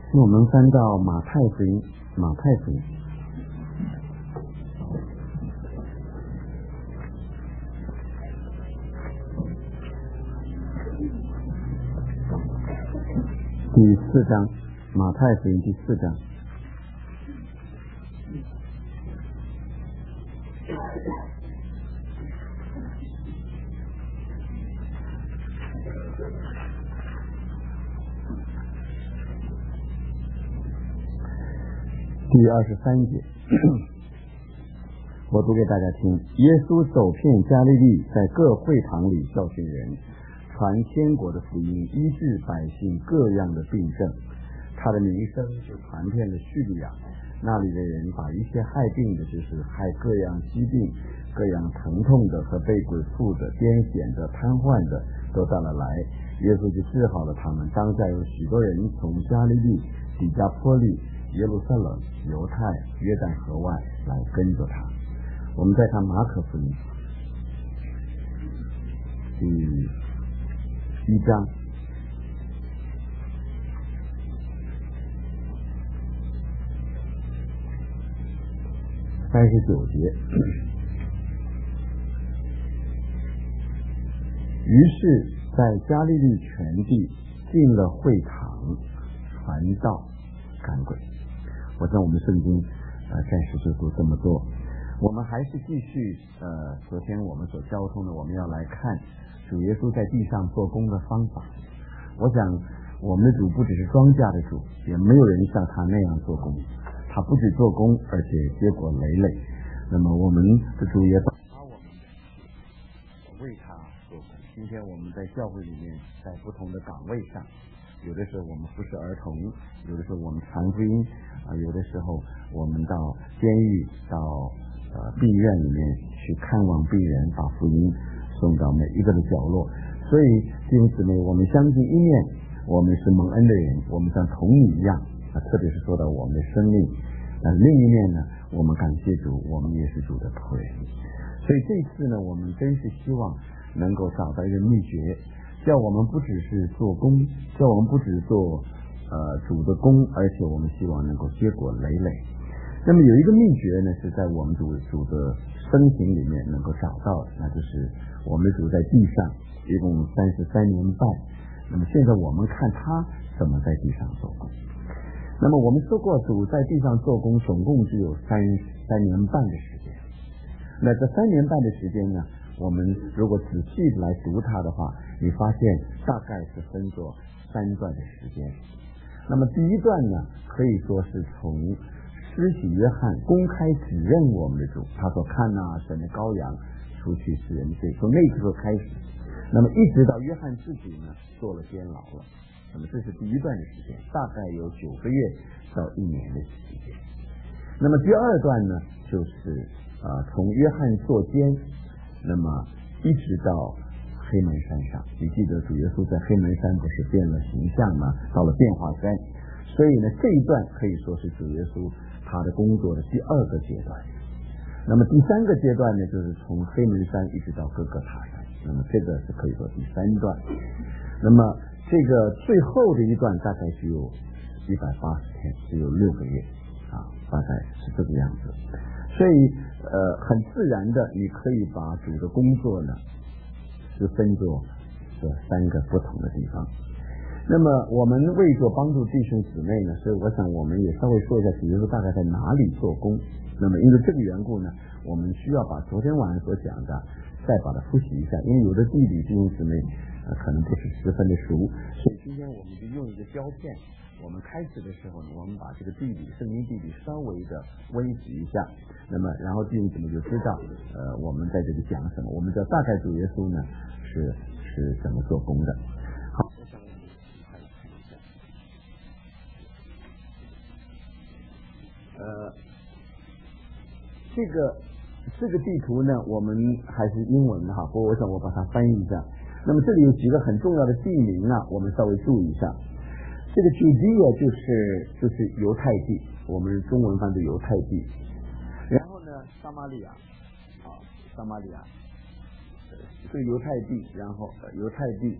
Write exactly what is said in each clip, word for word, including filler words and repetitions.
那我们翻到马太福音，马太福音第四章，马太福音第四章。第二十三节，我读给大家听。耶稣走遍加利利，在各会堂里教训人，传天国的福音，医治百姓各样的病症。他的名声就传遍了叙利亚，那里的人把一切害病的，就是害各样疾病、各样疼痛的和被鬼附的、癫痫的、瘫痪的，都带了来。耶稣就治好了他们。当下有许多人从加利利、底加波利、耶路撒冷、犹太、约旦河外来跟着他。我们再看马可福音第一章三十九节。于是在加利利全地进了会堂，传道赶鬼。我想我们圣经呃暂时就都这么做。我们还是继续呃昨天我们所交通的，我们要来看主耶稣在地上做工的方法。我想我们的主不只是庄稼的主，也没有人像他那样做工。他不止做工，而且结果累累。那么我们的主也把我们的为他做工。今天我们在教会里面，在不同的岗位上，有的时候我们服侍儿童，有的时候我们传福音啊、呃，有的时候我们到监狱、到呃病院里面去看望病人，把福音送到每一个的角落。所以弟兄姊妹，我们相信一面我们是蒙恩的人，我们像童女一样啊，特别是说到我们的生命。呃，另一面呢，我们感谢主，我们也是主的仆人。所以这次呢，我们真是希望能够找到一个秘诀，叫我们不只是做工，叫我们不只做呃主的工，而且我们希望能够结果累累。那么有一个秘诀呢，是在我们主主的生平里面能够找到的，那就是我们主在地上一共三十三年半。那么现在我们看他怎么在地上做工。那么我们说过，主在地上做工总共只有三三年半的时间。那这三年半的时间呢，我们如果仔细来读它的话，你发现大概是分作三段的时间。那么第一段呢，可以说是从施洗约翰公开指认我们的主，他说看哪，神的羔羊除去世人罪，从那时候开始，那么一直到约翰自己呢做了监牢了。那么这是第一段的时间，大概有九个月到一年的时间。那么第二段呢，就是呃从约翰坐监，那么一直到黑门山上。你记得主耶稣在黑门山不是变了形象吗？到了变化山，所以呢这一段可以说是主耶稣他的工作的第二个阶段。那么第三个阶段呢，就是从黑门山一直到各个塔山，那么这个是可以说第三段。那么这个最后的一段大概只有一百八十天，只有六个月啊，大概是这个样子。所以呃，很自然的，你可以把主的工作呢是分作这三个不同的地方。那么我们为着帮助弟兄姊妹呢，所以我想我们也稍微说一下主耶稣大概在哪里做工。那么因为这个缘故呢，我们需要把昨天晚上所讲的再把它复习一下，因为有的地理弟兄姊妹呃可能不是十分的熟，所以今天我们就用一个胶片。我们开始的时候呢，我们把这个地理圣经地理稍微的温习一下，那么然后弟兄姊妹就知道呃我们在这里讲什么，我们知道大概主耶稣呢是是怎么做工的。好，我想我们快来看一下。呃，这个这个地图呢，我们还是英文的哈，不过我想我把它翻译一下。那么这里有几个很重要的地名啊，我们稍微注意一下。这个 Judea 就是就是犹太地，我们中文翻译犹太地。然后呢，撒玛利亚啊，撒玛利亚，这个犹太地，然后、呃、犹太地，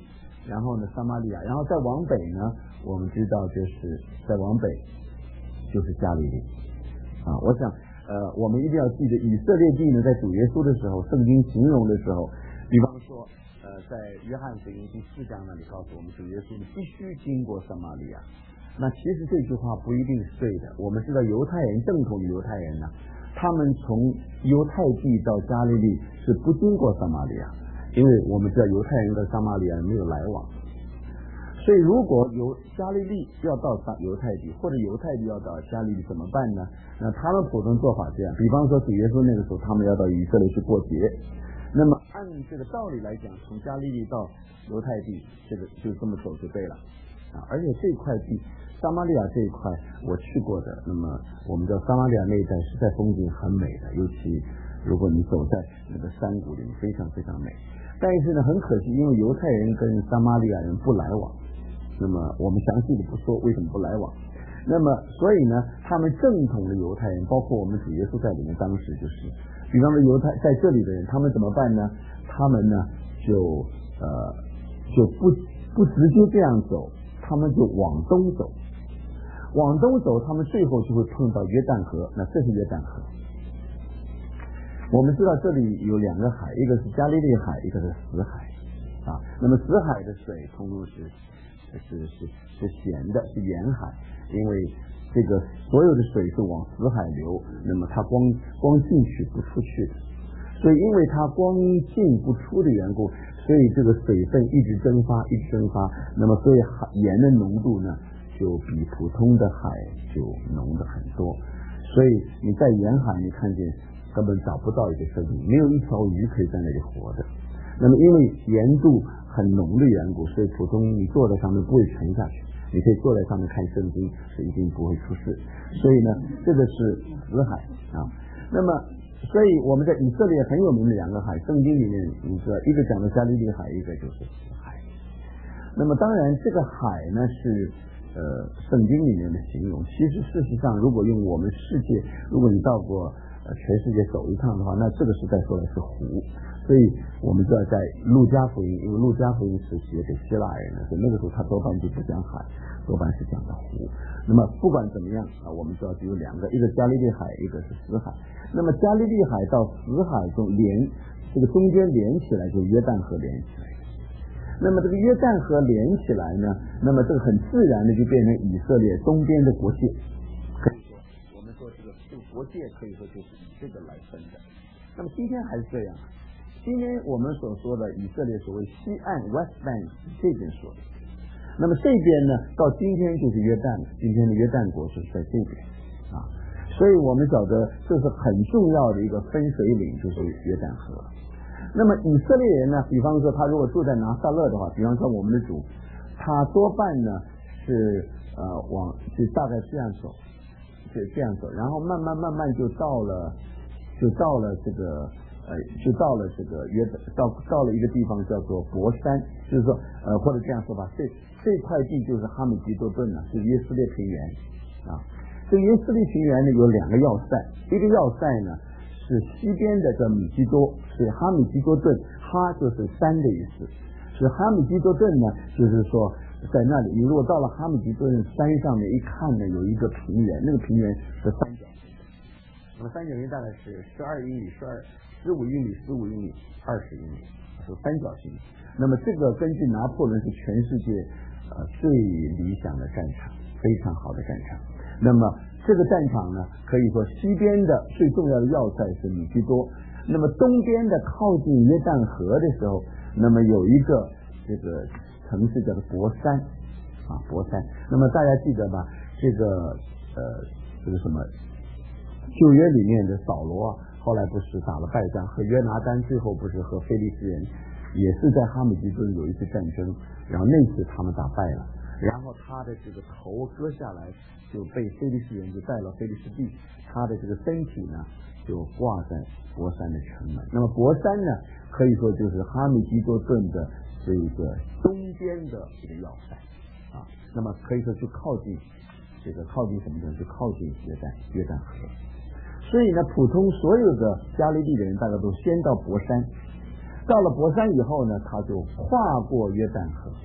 然后呢撒玛利亚，然后再往北呢，我们知道就是再往北就是加利利啊。我想呃，我们一定要记得以色列地呢，在主耶稣的时候，圣经形容的时候，比方说呃，在约翰福音第四章那里告诉我们，主耶稣必须经过撒玛利亚。那其实这句话不一定是对的。我们知道犹太人，正统的犹太人呢，他们从犹太地到加利利是不经过撒玛利亚，因为我们知道犹太人跟撒玛利亚没有来往。所以如果由加利利要到犹太地，或者犹太地要到加利利怎么办呢？那他们普通做法这样，比方说主耶稣那个时候他们要到以色列去过节，那么按这个道理来讲，从加利利到犹太地这个就这么走就对了啊。而且这块地撒玛利亚这一块我去过的，那么我们知道撒玛利亚那一带实在风景很美的，尤其如果你走在那个山谷里非常非常美。但是呢很可惜，因为犹太人跟撒玛利亚人不来往，那么我们详细的不说为什么不来往。那么所以呢他们正统的犹太人，包括我们主耶稣在里面，当时就是比方说犹太在这里的人，他们怎么办呢？他们呢就呃就不不直接这样走，他们就往东走，往东走他们最后就会碰到约旦河。那这是约旦河。我们知道这里有两个海，一个是加利利海，一个是死海啊。那么死海的水通路是是是是咸的，是盐海，因为这个所有的水是往死海流，那么它光光进去不出去的，所以因为它光进不出的缘故，所以这个水分一直蒸发一直蒸发，那么所以盐的浓度呢就比普通的海就浓的很多。所以你在沿海你看见根本找不到一个生命，没有一条鱼可以在那里活的。那么因为盐度很浓的缘故，所以普通你坐在上面不会沉下去，你可以坐在上面看圣经是一定不会出事。所以呢这个是死海啊。那么所以我们在以色列很有名的两个海，圣经里面你知道一个讲的加利利海，一个就是死海。那么当然这个海呢是呃圣经里面的形容，其实事实上如果用我们世界，如果你到过呃全世界走一趟的话，那这个实在说的是湖。所以我们知道在路加福音，因为路加福音是写给希腊人的，所以那个时候他多半就不讲海，多半是讲的湖。那么不管怎么样啊，我们知道只有两个，一个加利利海，一个是死海。那么加利利海到死海中连这个中间连起来就约旦河连起来，那么这个约旦河连起来呢，那么这个很自然的就变成以色列东边的国界。可以说我们说这个这个国界可以说就是以这个来分的。那么今天还是这样，今天我们所说的以色列所谓西岸 West Bank 这边说的，那么这边呢到今天就是约旦了，今天的约旦国就是在这边啊。所以我们晓得这是很重要的一个分水岭，就是约旦河。那么以色列人呢，比方说他如果住在拿撒勒的话，比方说我们的主，他多半呢是呃往就大概这样走，就这样走，然后慢慢慢慢就到了就到了这个呃，就到了这个约到到了一个地方叫做伯山，就是说呃或者这样说吧，这这块地就是哈米吉多顿呢，是约斯列平原啊。这约斯列平原呢有两个要塞，一个要塞呢是西边的叫米基多，是哈米基多顿，哈就是山的意思，是哈米基多顿呢，就是说在那里，你如果到了哈米基多顿山上面一看呢，有一个平原，那个平原是三角形的，那么三角形大概是十二英里、十二、十五英里、十五英里、二十英里，是三角形。那么这个根据拿破仑是全世界呃最理想的战场，非常好的战场。那么这个战场呢，可以说西边的最重要的要塞是米基多，那么东边的靠近约旦河的时候，那么有一个这个城市叫做伯山啊，伯山。那么大家记得吧？这个呃这个什么旧约里面的扫罗啊，后来不是打了败仗，和约拿单最后不是和非利士人也是在哈米吉顿有一次战争，然后那次他们打败了，然后他的这个头割下来就被非利士人就带到非利士地，他的这个身体呢就挂在伯山的城门。那么伯山呢可以说就是哈米吉多顿的这个东边的这个要塞啊，那么可以说就靠近这个靠近什么地方，就靠近约旦约旦河。所以呢普通所有的加利利的人大概都先到伯山，到了伯山以后呢，他就跨过约旦河，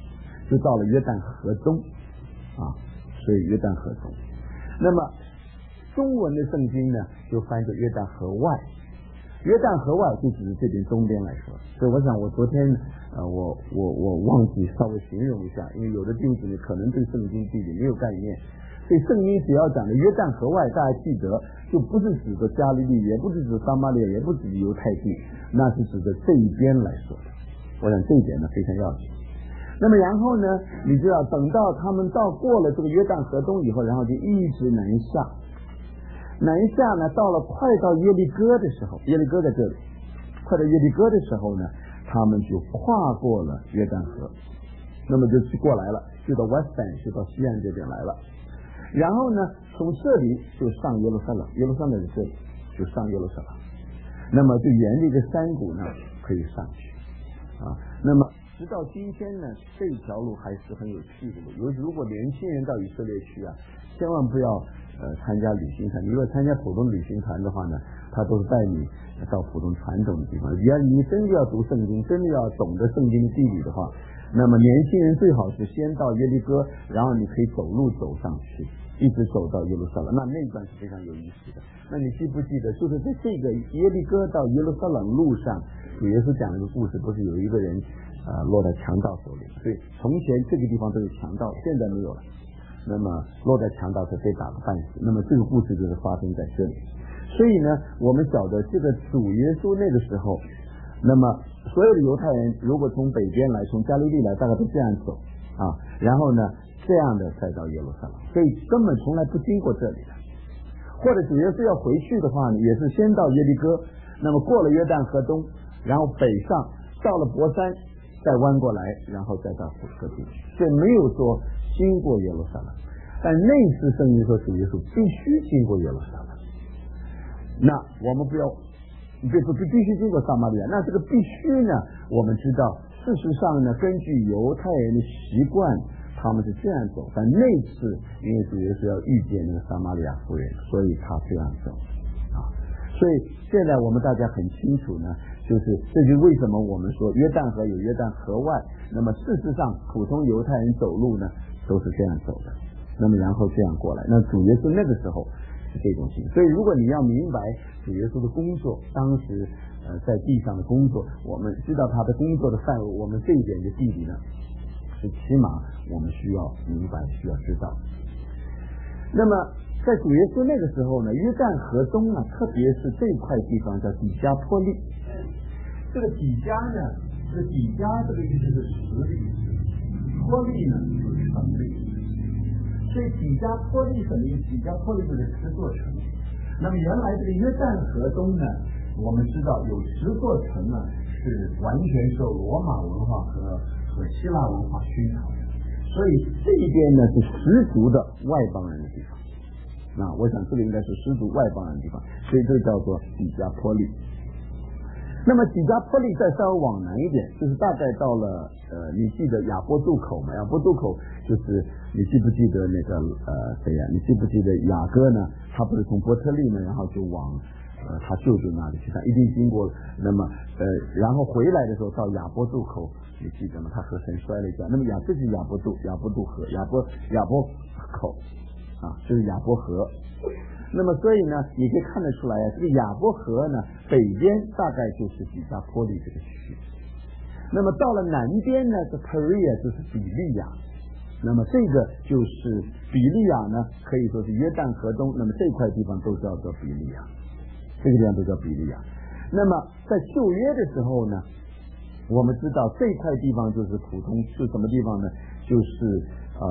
就到了约旦河东啊，所以约旦河东。那么中文的圣经呢，就翻作约旦河外。约旦河外就只是这边东边来说，所以我想我昨天呃我我我忘记稍微形容一下，因为有的弟兄姊妹可能对圣经地理没有概念，所以圣经只要讲的约旦河外，大家记得就不是指的加利利，也不是指撒玛利亚，也不是指犹太地，那是指的这一边来说的。我想这一点呢非常要紧。那么然后呢，你知道等到他们到过了这个约旦河东以后，然后就一直南下。南下呢，到了快到耶利哥的时候，耶利哥在这里，快到耶利哥的时候呢，他们就跨过了约旦河，那么就去过来了，就到 West Bank， 就到西岸这边来了。然后呢，从这里就上耶路撒冷，耶路撒冷在这里就上耶路撒冷，那么就沿着一个山谷呢可以上去啊。那么直到今天呢，这条路还是很有趣的路，尤其如果年轻人到以色列去啊，千万不要呃参加旅行团。你如果参加普通旅行团的话呢，他都是带你到普通传统的地方。只要你真的要读圣经，真的要懂得圣经的地理的话，那么年轻人最好是先到耶利哥，然后你可以走路走上去，一直走到耶路撒冷。那那一段是非常有意思的。那你记不记得，就是在这个耶利哥到耶路撒冷路上，主耶稣讲了一个故事，不是有一个人呃落在强盗手里，所以从前这个地方都有强盗，现在没有了。那么落在强盗手被打个半死，那么这个故事就是发生在这里。所以呢，我们晓得这个主耶稣那个时候，那么所有的犹太人如果从北边来，从加利利来，大概都这样走啊，然后呢这样的再到耶路撒冷，所以根本从来不经过这里的。或者主耶稣要回去的话呢，也是先到耶利哥，那么过了约旦河东，然后北上到了伯山，再弯过来，然后再到福特地，所以没有说经过耶路撒冷。但那次圣经说主耶稣必须经过耶路撒冷，那我们不要必不必须经过撒玛利亚。那这个必须呢，我们知道事实上呢，根据犹太人的习惯，他们是这样走。但那次因为主耶稣要遇见那个撒玛利亚妇人，所以他这样走啊。所以现在我们大家很清楚呢，就是这就是为什么我们说约旦河有约旦河外，那么事实上普通犹太人走路呢都是这样走的，那么然后这样过来。那主耶稣那个时候是这种情，所以如果你要明白主耶稣的工作，当时呃在地上的工作，我们知道他的工作的范围，我们这一点的地理呢是起码我们需要明白，需要知道。那么在主耶稣那个时候呢，约旦河东啊，特别是这块地方叫底加坡利。这个底加呢，这个底加这个意思是实力，坡利呢就是城力。所以底加坡利什么意思？底加坡利就是十座城。那么原来这个约旦河东呢，我们知道有十座城呢是完全受罗马文化和和希腊文化熏陶的，所以这一边呢是十足的外邦人的地方。那我想这个应该是十足外邦人的地方，所以这个叫做底加坡利。那么底加坡利再稍微往南一点，就是大概到了呃，你记得亚波渡口吗？亚波渡口就是你记不记得那个呃谁呀、啊？你记不记得雅各呢？他不是从伯特利呢，然后就往呃他舅舅那里去，他一定经过了。那么呃，然后回来的时候到亚波渡口，你记得吗？他和神摔了一跤。那么亚这是亚波渡亚波渡河亚波亚波口啊，这是亚波河。那么所以呢，你可以看得出来啊，这个亚波河呢，北边大概就是底加坡利这个区域。那么到了南边呢，这 Perea 就是比利亚。那么这个就是比利亚呢，可以说是约旦河东，那么这块地方都叫做比利亚，这个地方都叫比利亚。那么在旧约的时候呢，我们知道这块地方就是普通是什么地方呢？就是呃。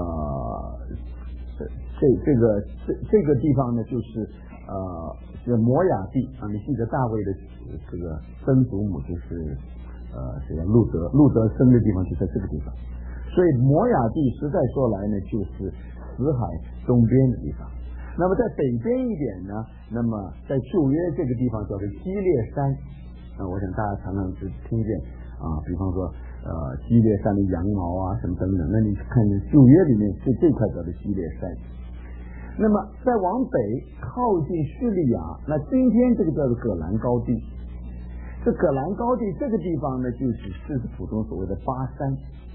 这这个这这个地方呢，就是呃，是摩亚地啊。你记得大卫的这个曾祖母就是呃，这个路德，路德生的地方就在这个地方。所以摩亚地实在说来呢，就是死海东边的地方。那么在北边一点呢，那么在旧约这个地方叫做基列山啊。我想大家常常是听见啊，比方说呃，基列山的羊毛啊什么等等。那你看旧约里面这这块叫做基列山。那么再往北靠近叙利亚，那今天这个叫做葛兰高地。这葛兰高地这个地方呢，就只是普通所谓的巴山啊。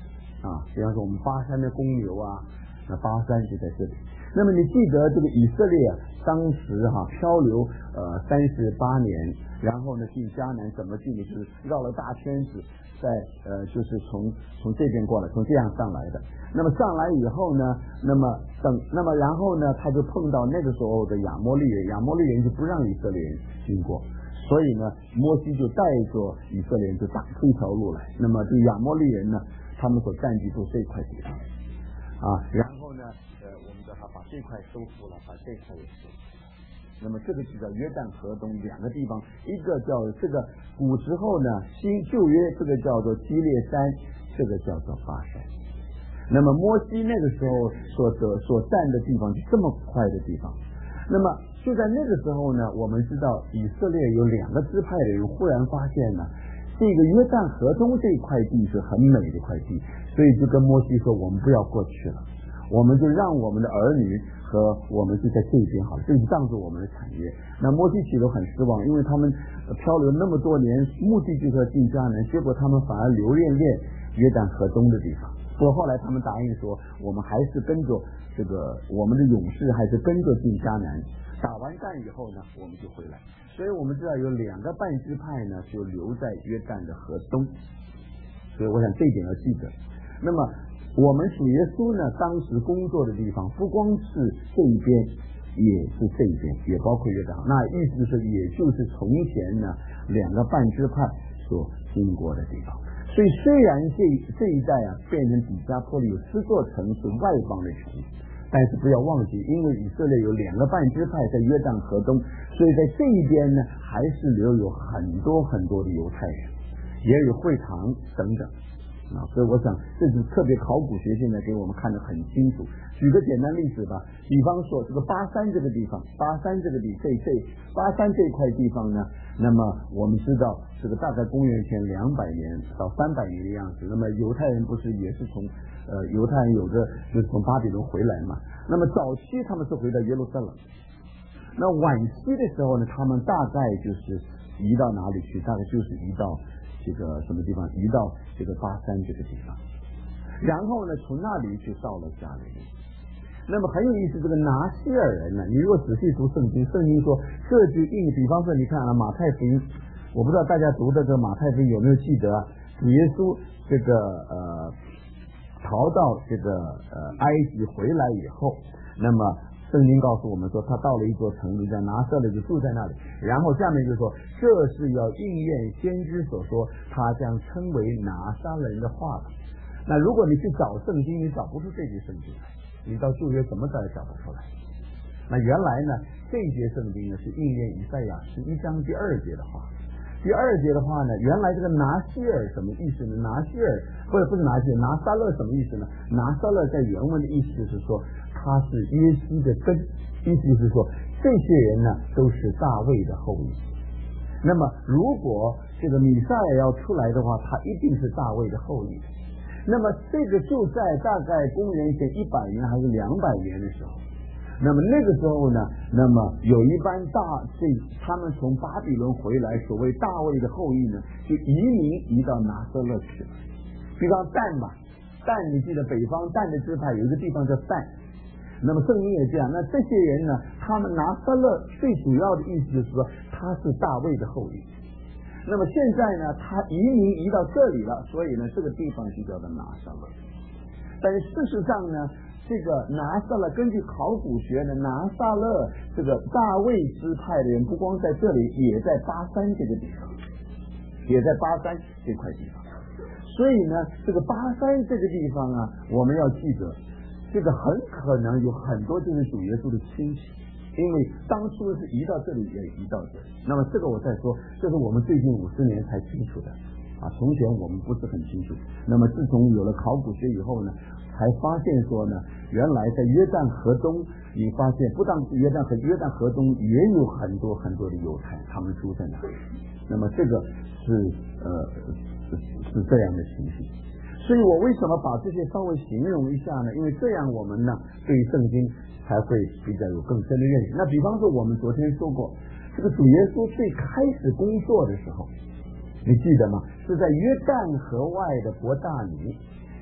啊，比方说我们巴山的公牛啊，那巴山就在这里。那么你记得这个以色列啊，当时哈、啊、漂流呃三十八年，然后呢进迦南怎么进的？就是绕了大圈子，在呃就是从从这边过来，从这样上来的。那么上来以后呢，那么等那么然后呢，他就碰到那个时候的亚摩利人，亚摩利人就不让以色列人经过。所以呢，摩西就带着以色列人就打出一条路来。那么这个亚摩利人呢，他们所占据住这块地方啊，然后呢，呃，我们叫他把这块收复了，把这块也收复了。那么这个就叫约旦河东两个地方，一个叫这个古时候呢，新旧约这个叫做基列山，这个叫做巴山。那么摩西那个时候所得所占的地方是这么块的地方。那么就在那个时候呢，我们知道以色列有两个支派的人忽然发现呢，这个约旦河东这块地是很美的一块地，所以就跟摩西说，我们不要过去了，我们就让我们的儿女和我们就在这边好了，这是当做我们的产业。那摩西起初很失望，因为他们漂流那么多年，目的就是要进迦南，结果他们反而留恋恋约旦河东的地方。不过后来他们答应说，我们还是跟着这个我们的勇士，还是跟着进迦南。打完战以后呢，我们就回来。所以我们知道有两个半支派呢，就留在约旦的河东。所以我想这一点要记得。那么我们主耶稣呢，当时工作的地方不光是这一边，也是这一边，也包括约旦。那意思是，也就是从前呢两个半支派所经过的地方。所以虽然这这一带啊变成底加波利有十座城是外邦的城，但是不要忘记，因为以色列有两个半支派在约旦河东，所以在这一边呢还是留有很多很多的犹太人，也有会堂等等啊。所以我想这是特别考古学现在给我们看得很清楚。举个简单例子吧，比方说这个巴山这个地方，巴山这个地这这巴山这块地方呢，那么我们知道这个大概公元前两百年到三百年的样子。那么犹太人不是也是从呃犹太人有的就是从巴比伦回来嘛？那么早期他们是回到耶路撒冷，那晚期的时候呢，他们大概就是移到哪里去？大概就是移到这个什么地方？移到这个巴山这个地方，然后呢，从那里就到了加利利。那么很有意思，这个拿西尔人呢，你如果仔细读圣经，圣经说这就应，比方说你看啊，马太福音，我不知道大家读的这个马太福音有没有记得啊？主耶稣这个呃逃到这个呃埃及回来以后，那么圣经告诉我们说，他到了一座城里叫拿撒勒，就住在那里。然后下面就说，这是要应验先知所说，他将称为拿撒勒人的话了。那如果你去找圣经，你找不出这句圣经来。你到旧约怎么找也找不出来。那原来呢，这一节圣经呢是应验以赛亚十一章第二节的话。第二节的话呢，原来这个拿西尔什么意思呢？拿西尔不是不是拿西尔，拿撒勒什么意思呢？拿撒勒在原文的意思就是说，他是耶西的根，意思就是说，这些人呢都是大卫的后裔。那么如果这个弥赛亚要出来的话，他一定是大卫的后裔。那么这个就在大概公元前一百年还是两百年的时候，那么那个时候呢，那么有一班大这他们从巴比伦回来，所谓大卫的后裔呢，就移民移到拿撒勒去了。比方但吧，但你记得北方但的支派有一个地方叫但，那么圣经也这样。那这些人呢，他们拿撒勒最主要的意思就是说他是大卫的后裔。那么现在呢，他移民移到这里了，所以呢，这个地方就叫做拿撒勒。但是事实上呢，这个拿撒勒根据考古学呢，拿撒勒这个大卫支派的人不光在这里，也在巴山这个地方，也在巴山这块地方。所以呢，这个巴山这个地方啊，我们要记得，这个很可能有很多就是主耶稣的亲戚。因为当初是移到这里，也移到这里。那么这个我再说，这是我们最近五十年才清楚的啊，从前我们不是很清楚。那么自从有了考古学以后呢，才发现说呢，原来在约旦河东，你发现不但是约旦河，约旦河东也有很多很多的犹太，他们住在那里。那么这个是呃是是这样的情形。所以我为什么把这些稍微形容一下呢？因为这样我们呢对圣经才会比较有更深的认识。那比方说我们昨天说过，这个主耶稣最开始工作的时候，你记得吗？是在约旦河外的伯大尼。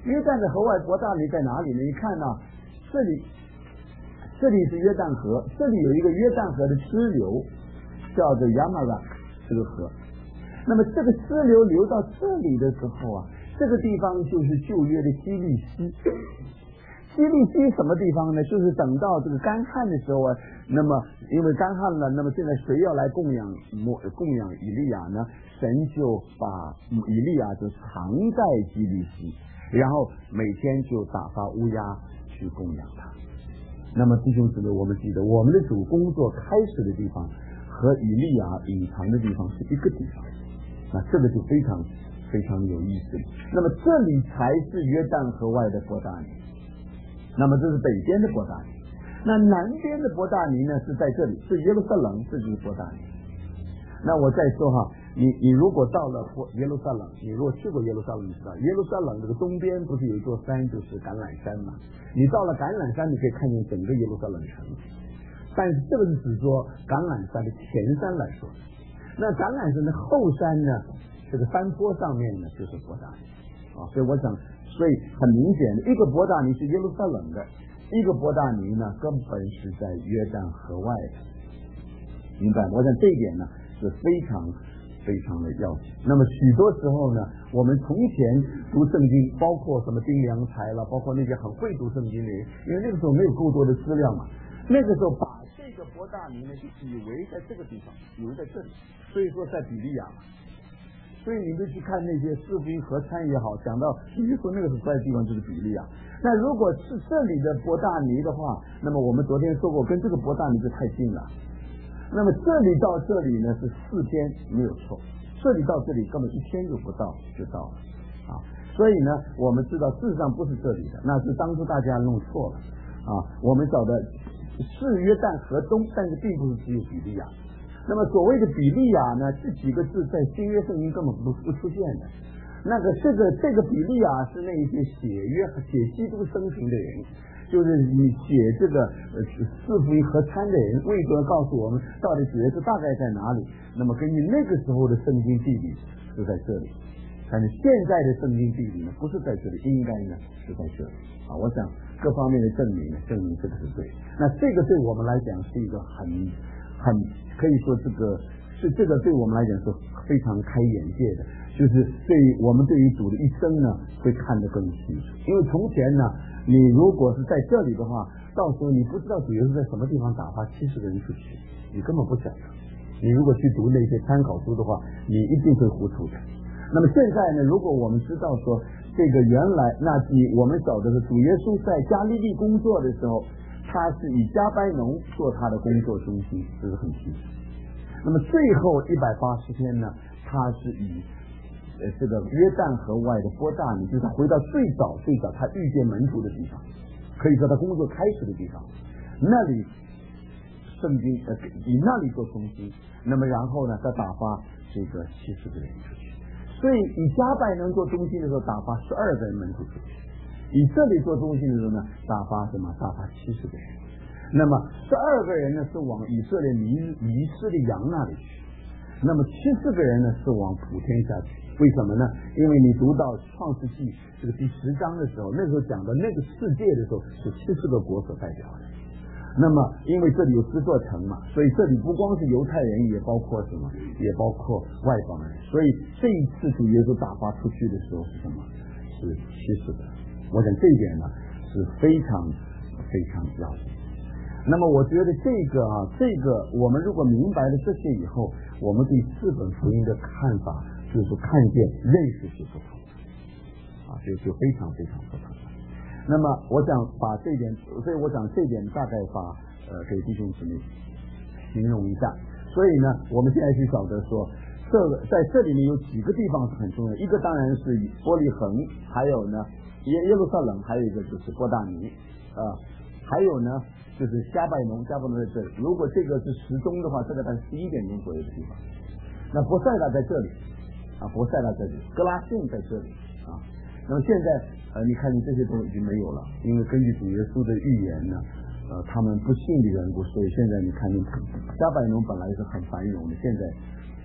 约旦的河外伯大尼在哪里呢？你看啊，这里这里是约旦河，这里有一个约旦河的支流，叫做亚玛拉这个河。那么这个支流流到这里的时候啊，这个地方就是旧约的基利西。基利西什么地方呢？就是等到这个干旱的时候啊，那么因为干旱了，那么现在谁要来供养供养以利亚呢？神就把以利亚就藏在基利西，然后每天就打发乌鸦去供养他。那么弟兄姊妹，我们记得我们的主工作开始的地方和以利亚隐藏的地方是一个地方，那这个就非常非常有意思。那么这里才是约旦河外的伯大尼，那么这是北边的伯大尼，那南边的伯大尼呢是在这里，是耶路撒冷，这就是伯大尼。那我再说哈，你你如果到了耶路撒冷，你如果去过耶路撒冷，你知道耶路撒冷这个东边不是有一座山就是橄榄山嘛？你到了橄榄山，你可以看见整个耶路撒冷城。但是这个是只说橄榄山的前山来说，那橄榄山的后山呢，这个山坡上面呢就是伯大尼啊，所以我想，所以很明显的，一个伯大尼是耶路撒冷的，一个伯大尼呢根本是在约旦河外的，明白吗？我想这一点呢是非常非常的要紧。那么许多时候呢，我们从前读圣经，包括什么丁良才了，包括那些很会读圣经的人，因为那个时候没有够多的资料嘛，那个时候把这个伯大尼呢就以为在这个地方，以为在这里，所以说在比利亚嘛。所以你们去看那些四福音合参也好，讲到耶稣那个所在的地方就是比利亚。那如果是这里的伯大尼的话，那么我们昨天说过，跟这个伯大尼就太近了。那么这里到这里呢是四天没有错，这里到这里根本一天就不到就到了啊。所以呢，我们知道事实上不是这里的，那是当初大家弄错了啊。我们晓得是约旦河东，但是并不是只有比利亚。那么所谓的比利亚呢，这几个字在新约圣经根本不不出现的。那个这个这个比利亚是那一些写约写基督生平的人，就是你写这个呃四福音合参的人，为什么告诉我们到底主耶稣大概在哪里？那么根据那个时候的圣经地理是在这里，但是现在的圣经地理呢不是在这里，应该呢是在这里啊。我想各方面的证明呢，证明这个是对。那这个对我们来讲是一个很很可以说这个是这个对我们来讲是非常开眼界的，就是对我们对于主的一生呢会看得更清楚。因为从前呢，你如果是在这里的话，到时候你不知道主耶稣在什么地方打发七十个人出去，你根本不晓得。你如果去读那些参考书的话，你一定会糊涂的。那么现在呢，如果我们知道说这个原来那比我们晓得是主耶稣在加利利工作的时候，他是以加百农做他的工作中心，这是很清楚。那么最后一百八十天呢，他是以呃这个约旦河外的伯大尼，就是他回到最早最早他遇见门徒的地方，可以说他工作开始的地方，那里圣经呃以那里做中心，那么然后呢再打发这个七十个人出去。所以以加百农做中心的时候，打发十二个人门徒出去。以这里做中心的时候呢，打发什么？打发七十个人。那么十二个人呢是往以色列迷迷失的羊那里去，那么七十个人呢是往普天下去。为什么呢？因为你读到创世纪这个第十章的时候，那时候讲的那个世界的时候是七十个国所代表的。那么因为这里有十座城嘛，所以这里不光是犹太人，也包括什么？也包括外邦人。所以这一次主耶稣打发出去的时候是什么？是七十个。我想这一点呢是非常非常要紧。那么我觉得这个啊，这个我们如果明白了这些以后，我们对四本福音的看法就是看见认识是不同的啊，就就非常非常不同。那么我想把这点，所以我想这点大概把呃给弟兄姊妹形容一下。所以呢，我们现在就晓得说，这个在这里面有几个地方是很重要的，一个当然是伯利恒，还有呢耶耶路撒冷，还有一个就是伯大尼啊，还有呢就是加百农，加百农在这里。如果这个是时钟的话，这个在十一点钟左右的地方。那伯赛大在这里啊，伯赛大在这里，格拉逊在这里啊。那么现在呃，你看你这些东西已经没有了，因为根据主耶稣的预言呢，呃，他们不信的缘故，所以现在你看见加百农本来是很繁荣的，现在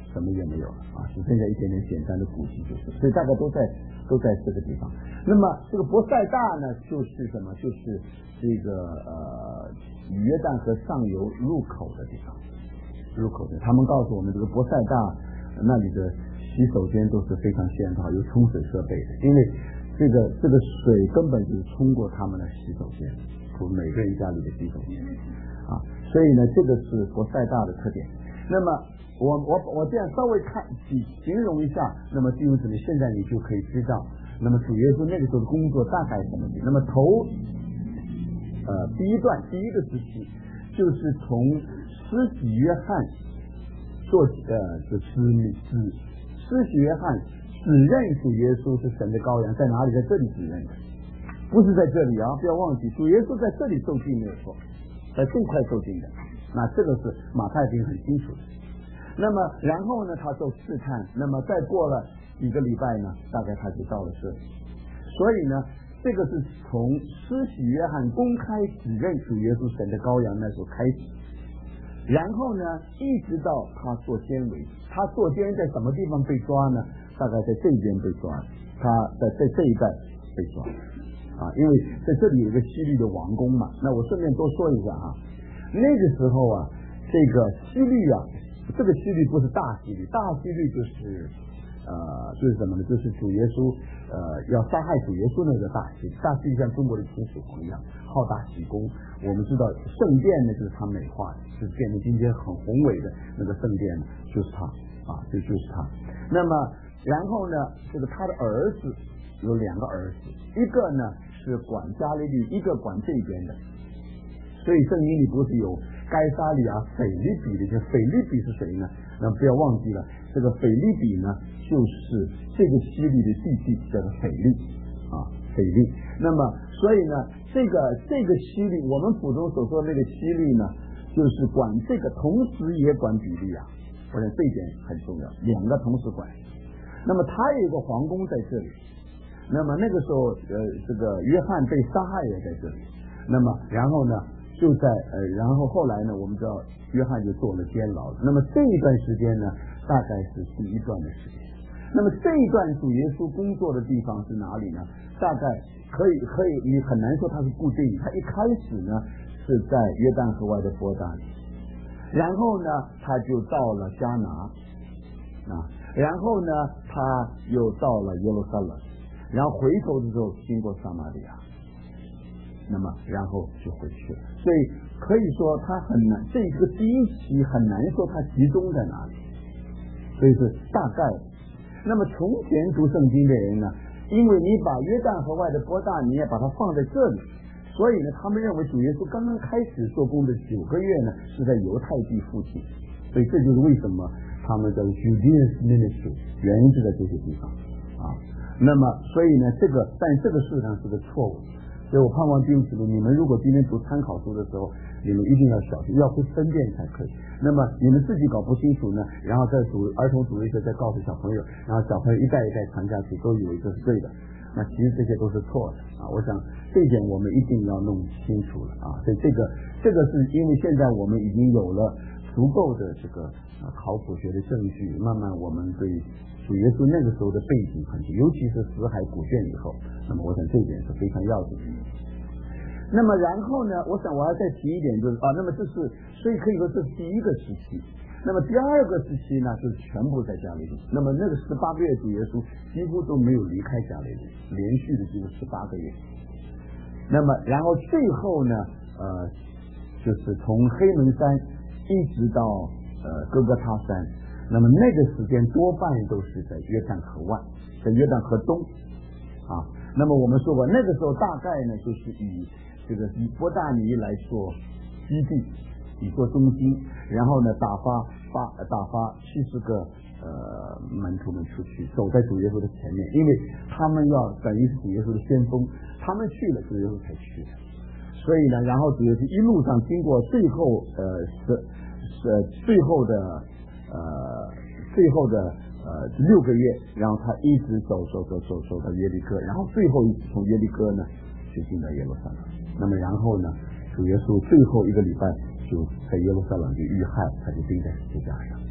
什么也没有了啊，只剩下一点点简单的古迹就是，所以大家都在都在这个地方。那么这个伯赛大呢，就是什么？就是这个呃约旦河上游入口的地方，入口的。他们告诉我们，这个伯赛大那里的洗手间都是非常现代，有冲水设备的，因为这个这个水根本就是冲过他们的洗手间，从每个人家里的洗手间啊，所以呢，这个是伯赛大的特点。那么我我我这样稍微看形容一下，那么弟兄姊妹，现在你就可以知道，那么主耶稣那个时候的工作大概怎么样。那么头呃第一段第一个时期，就是从施洗约翰做呃就施施施洗约翰指认主耶稣是神的羔羊，在哪里？在这里指认的，不是在这里啊！不要忘记，主耶稣在这里受尽没有错，在这块受尽的。那这个是马太福音很清楚的。那么然后呢，他受试探，那么再过了几个礼拜呢，大概他就到了这里。所以呢，这个是从施洗约翰公开指认主耶稣神的羔羊那时候开始，然后呢，一直到他做监为止。他做监在什么地方被抓呢？大概在这边被抓，他在在这一带被抓啊，因为在这里有个希律的王宫嘛。那我顺便多说一下啊，那个时候啊，这个希律啊。这个希律不是大希律，大希律就是呃就是什么呢？就是主耶稣呃要杀害主耶稣那个大希律。大希律像中国的秦始皇一样，好大喜功。我们知道圣殿呢就是他美化的，是变得今天很宏伟的那个圣殿，就是他啊，就就是他。那么然后呢，这个他的儿子有两个儿子，一个呢是管加利利，一个管这边的。所以圣经里不是有该撒利亚、腓利比的？这腓利比是谁呢？那不要忘记了，这个腓利比呢，就是这个希律的弟弟，叫做腓利啊，腓利。那么，所以呢，这个这个希律，我们普通所说的那个希律呢，就是管这个，同时也管比利亚。我想这一点很重要，两个同时管。那么他有一个皇宫在这里。那么那个时候，呃，这个约翰被杀害也在这里。那么，然后呢？就在呃，然后后来呢，我们知道约翰就做了监牢。那么这一段时间呢，大概是第一段的时间。那么这一段主耶稣工作的地方是哪里呢？大概可以可以，你很难说它是固定。他一开始呢是在约旦河外的伯大尼，然后呢他就到了迦拿啊，然后呢他又到了耶路撒冷，然后回头的时候经过撒玛利亚。那么然后就回去了，所以可以说他很难，这个第一期很难说它集中在哪里，所以是大概。那么从前读圣经的人呢，因为你把约旦河外的伯大尼也把它放在这里，所以呢，他们认为主耶稣刚刚开始做工的九个月呢是在犹太地附近，所以这就是为什么他们叫 Judean Ministry， 原因是在这些地方啊。那么所以呢，这个但这个事实上是个错误。所以我盼望弟兄姊妹，你们如果今天读参考书的时候，你们一定要小心，要会分辨才可以。那么你们自己搞不清楚呢，然后在主儿童主日学再告诉小朋友，然后小朋友一代一代传下去，都以为这是对的，那其实这些都是错的啊！我想这一点我们一定要弄清楚了啊！所以这个这个是因为现在我们已经有了足够的这个啊考古学的证据，慢慢我们对主耶稣那个时候的背景很清，尤其是死海古卷以后，那么我想这一点是非常要紧的。那么然后呢，我想我要再提一点，就是啊，那么这是所以可以说这是第一个时期。那么第二个时期呢，就是全部在加利利。那么那个十八个月主耶稣几乎都没有离开加利利，连续的就是十八个月。那么然后最后呢，呃，就是从黑门山一直到呃哥哥他山。那么那个时间多半都是在约旦河外，在约旦河东啊。那么我们说过，那个时候大概呢就是以这个以伯大尼来做基地，以做中心，然后呢打发发打发七十个呃门徒们出去，走在主耶稣的前面，因为他们要等于是主耶稣的先锋，他们去了主耶稣才去的。所以呢，然后主耶稣一路上经过最后呃是是最后的。呃，最后的呃六个月，然后他一直走走走走走到耶利哥，然后最后一次从耶利哥呢就进到耶路撒冷。那么然后呢，主耶稣最后一个礼拜就在耶路撒冷就遇害，他就钉在十字架上。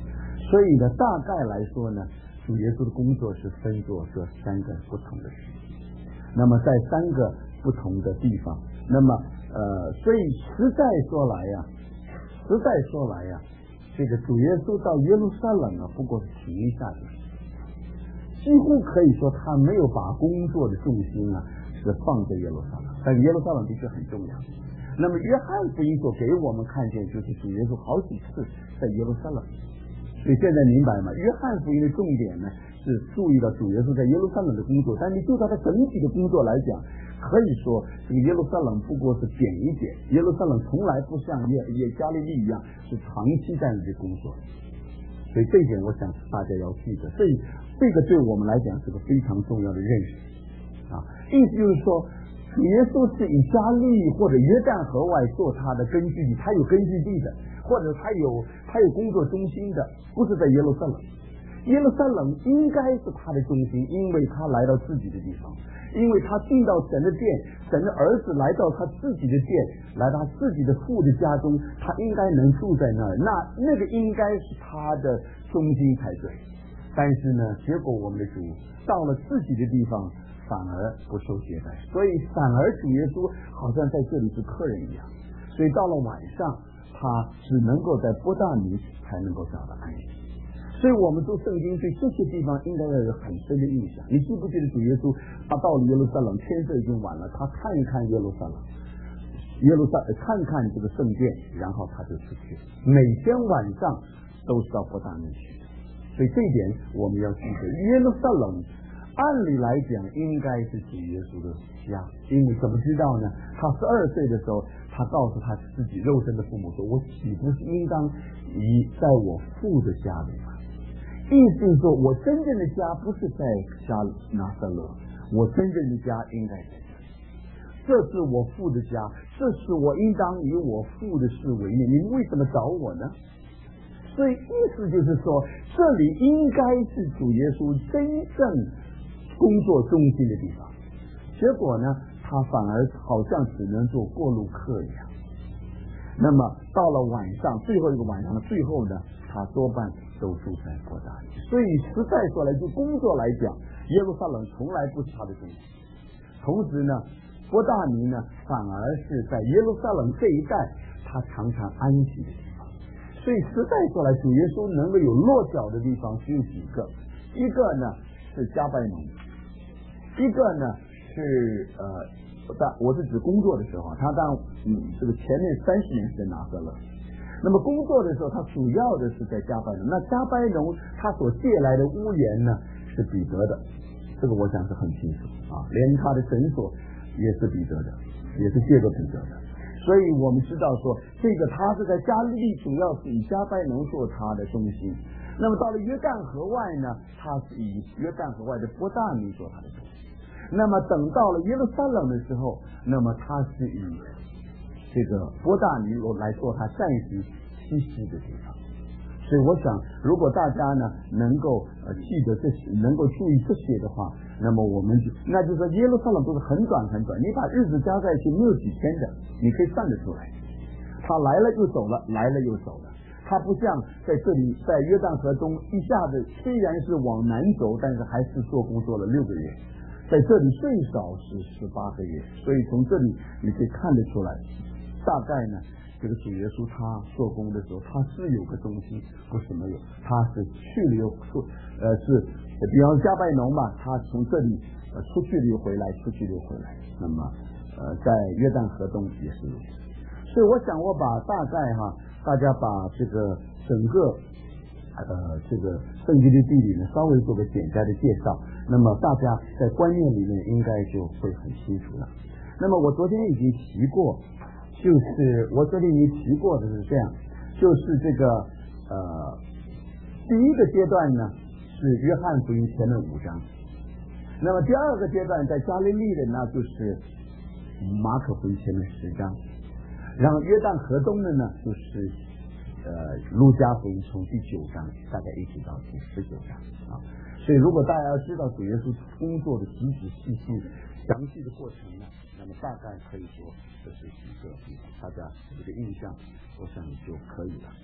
所以呢，大概来说呢，主耶稣的工作是分作这三个不同的事。那么在三个不同的地方，那么呃，所以实在说来呀、啊，实在说来呀、啊，这个主耶稣到耶路撒冷啊，不过是停一下子，几乎可以说他没有把工作的重心啊是放在耶路撒冷，但耶路撒冷的确很重要。那么约翰福音所给我们看见，就是主耶稣好几次在耶路撒冷。所以现在明白吗？约翰福音的重点呢是注意到主耶稣在耶路撒冷的工作，但你就他的整体的工作来讲，可以说这个耶路撒冷不过是点一点，耶路撒冷从来不像耶耶加利利一样是长期在那里工作。所以这一点我想大家要记得，这这个对我们来讲是个非常重要的认识啊。意思就是说，主耶稣是以加利或者约旦河外做他的根据地，他有根据地的，或者他有他有工作中心的，不是在耶路撒冷。耶路撒冷应该是他的中心，因为他来到自己的地方，因为他进到神的殿，神的儿子来到他自己的殿，来到他自己的父的家中，他应该能住在那儿，那那个应该是他的中心才对。但是呢，结果我们的主到了自己的地方，反而不受接待，所以反而主耶稣好像在这里是客人一样。所以到了晚上，他只能够在伯大尼才能够找到安息。所以我们读圣经对这些地方应该要有很深的印象。你记不记得主耶稣他到了耶路撒冷，天色已经晚了，他看一看耶路撒冷，耶路撒看看这个圣殿，然后他就出去，每天晚上都是到伯大尼去。所以这一点我们要记得，耶路撒冷按理来讲应该是主耶稣的家，因为怎么知道呢？他十二岁的时候，他告诉他自己肉身的父母说：“我岂不是应当以在我父的家里吗？”意思是说，我真正的家不是在加拿撒勒，我真正的家应该在这里。这是我父的家，这是我应当以我父的事为念。你们为什么找我呢？所以意思就是说，这里应该是主耶稣真正工作中心的地方，结果呢，他反而好像只能做过路客一样。那么到了晚上，最后一个晚上的最后呢，他多半都住在伯大尼。所以实在说来，就工作来讲，耶路撒冷从来不是他的中心。同时呢，伯大尼呢，反而是在耶路撒冷这一带，他常常安息的地方。所以实在说来，主耶稣能够有落脚的地方只有几个，一个呢是加百农，一个呢是呃，但我是指工作的时候，他当嗯这个前面三十年是在拿撒勒，那么工作的时候，他主要的是在加百农。那加百农他所借来的屋檐呢是彼得的，这个我想是很清楚啊，连他的诊所也是彼得的，也是借着彼得的。所以我们知道说，这个他是在加利利，主要是以加百农做他的中心。那么到了约旦河外呢，他是以约旦河外的伯大尼做他的中心。那么等到了耶路撒冷的时候，那么他是以这个伯大尼来做他暂时栖息的地方。所以我想，如果大家呢能够呃记得这些，能够注意这些的话，那么我们就那就是说耶路撒冷都是很短很短，你把日子加在一起没有几天的，你可以算得出来。他来了就走了，来了又走了。他不像在这里，在约旦河中一下子虽然是往南走，但是还是做工作了六个月，在这里最少是十八个月。所以从这里你可以看得出来，大概呢。这个主耶稣他做工的时候，他是有个中心，不是没有，他是去了又出，呃，是比方加百农嘛，他从这里呃出去了又回来，出去了又回来。那么呃，在约旦河东也是如此。所以我想我把大概哈，大家把这个整个呃这个圣经的地理呢，稍微做个简单的介绍，那么大家在观念里面应该就会很清楚了。那么我昨天已经提过。就是我这里已提过的是这样，就是这个呃第一个阶段呢是约翰福音前面五章，那么第二个阶段在加利利的那就是马可福音前面十章，然后约旦河东的呢就是呃路加福音从第九章大概一直到第十九章啊。所以如果大家要知道主耶稣工作的仔仔细细详细的过程呢，那么大概可以说这是几个地方，大家有个印象，我想就可以了。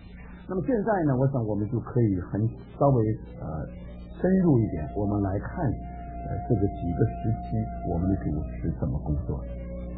那么现在呢，我想我们就可以很稍微呃深入一点，我们来看呃这个几个时期我们的主是怎么工作的。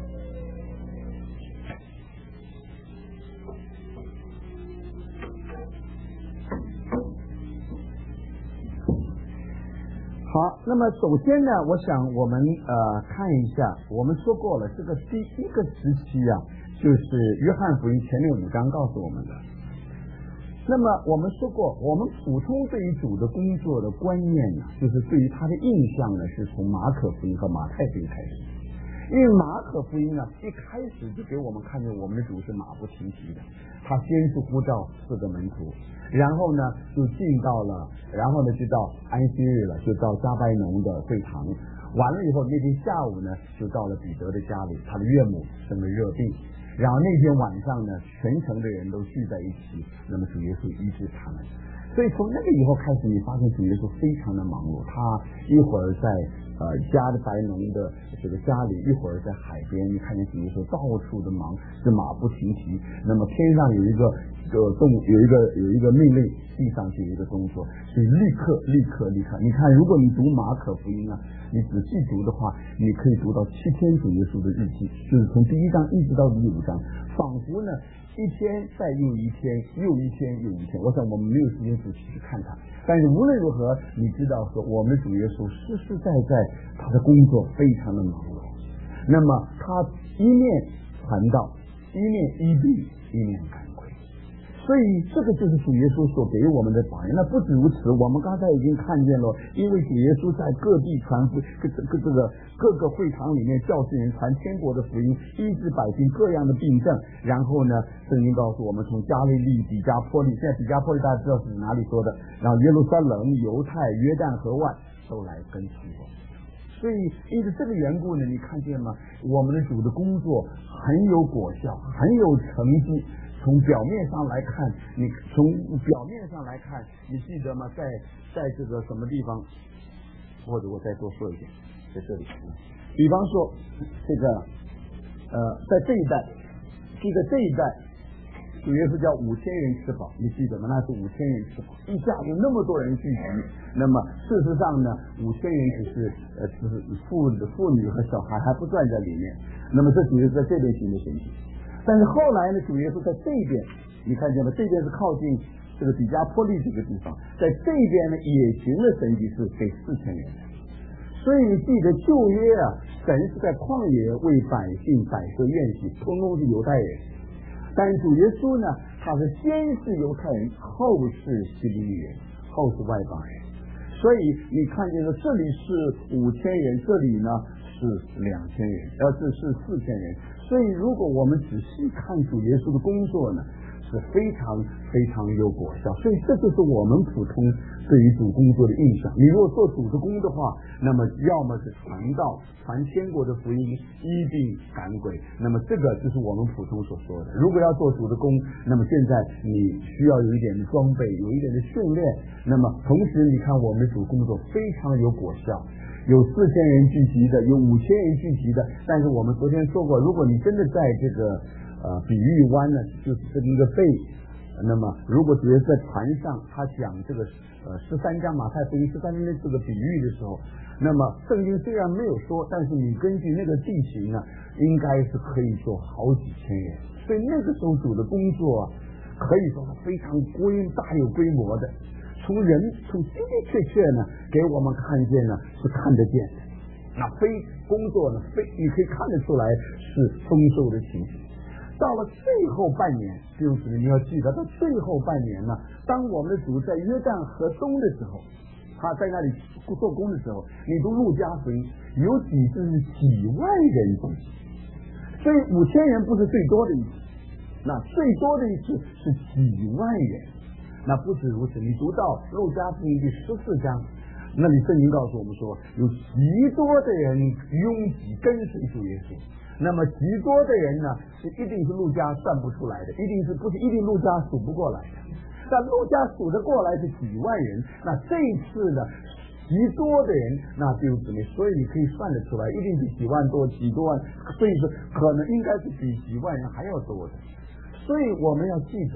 好，那么首先呢，我想我们呃看一下，我们说过了，这个第一个时期啊，就是约翰福音前面五章告诉我们的。那么我们说过，我们普通对于主的工作的观念呢，就是对于他的印象呢，是从马可福音和马太福音开始。因为马可福音呢，一开始就给我们看见我们的主是马不停蹄的，他先是呼召四个门徒，然后呢就进到了，然后呢就到安息日了，就到加百农的会堂，完了以后那天下午呢就到了彼得的家里，他的岳母生了热病，然后那天晚上呢全城的人都聚在一起，那么主耶稣医治他们。所以从那个以后开始，你发现主耶稣非常的忙碌，他一会儿在呃加的白农的这个家里，一会儿在海边，你看见主耶稣到处的忙，是马不停蹄。那么天上有一个这个动有一个有一个命令，地上就有一个动作，是立刻立刻立刻。你看，如果你读马可福音啊，你仔细读的话，你可以读到七天主耶稣的日记，就是从第一章一直到第五章，仿佛呢一天再又一天，又一天又一天。我想我们没有时间仔细去看它，但是无论如何，你知道说我们的主耶稣实实在在他的工作非常的忙碌。那么他一面传道，一面医病，一面赶鬼。所以这个就是主耶稣所给我们的榜样。那不止如此，我们刚才已经看见了，因为主耶稣在各地传福，各这个这个各个会堂里面教训人，传天国的福音，医治百姓各样的病症。然后呢，圣经告诉我们，从加利利、比加坡利，现在比加坡利大家知道是哪里说的，然后耶路撒冷、犹太、约旦河外都来跟随我。所以因此这个缘故呢，你看见吗？我们的主的工作很有果效，很有成绩。从表面上来看，你从表面上来看，你记得吗？在在这个什么地方，或者我再多说一点，在这里，比方说这个呃，在这一代，记得这一代，主耶稣叫五千人吃饱，你记得吗？那是五千人吃饱，一下有那么多人聚集。那么事实上呢，五千人只是呃，只是妇妇女和小孩还不算在里面。那么这主要是在这边行的神迹。但是后来呢，主耶稣在这边，你看见吗？这边是靠近这个比加坡利这个地方，在这边呢也行了神迹，是给四千人。所以你记得旧约啊，神是在旷野为百姓摆设宴席，通通是犹太人。但是主耶稣呢，他是先是犹太人，后是希利尼人，后是外邦人。所以你看见了，这里是五千人，这里呢是两千人，呃，这是四千人。所以如果我们仔细看主耶稣的工作呢，是非常非常有果效。所以这就是我们普通对于主工作的印象。你如果做主的工的话，那么要么是传道、传天国的福音、医病赶鬼，那么这个就是我们普通所说的。如果要做主的工，那么现在你需要有一点的装备，有一点的训练。那么同时你看我们的主工作非常有果效，有四千人聚集的，有五千人聚集的。但是我们昨天说过，如果你真的在这个呃比喻湾呢，就是这么一个背，那么如果主要在船上，他讲这个呃十三章马太福音十三章的这个比喻的时候，那么圣经虽然没有说，但是你根据那个地形呢，应该是可以做好几千人。所以那个时候主的工作啊，可以说是非常规大有规模的。从人从的的确确呢，给我们看见呢是看得见的，那非工作呢非你可以看得出来是丰收的情形。到了最后半年，弟兄姊妹你要记得，到最后半年呢，当我们的主在约旦河东的时候，他在那里做工的时候，你读路加福音有几次是几万人聚集，所以五千人不是最多的一次，那最多的一次是几万人。那不止如此，你读到路加福音第十四章，那里圣经告诉我们说，有极多的人拥挤跟随主耶稣。那么极多的人呢，是一定是路加算不出来的，一定是不是一定路加数不过来的。但路加数得过来是几万人，那这一次呢，极多的人，那就怎么？所以你可以算得出来，一定是几万多、几多万，所以说可能应该是比几万人还要多的。所以我们要记得，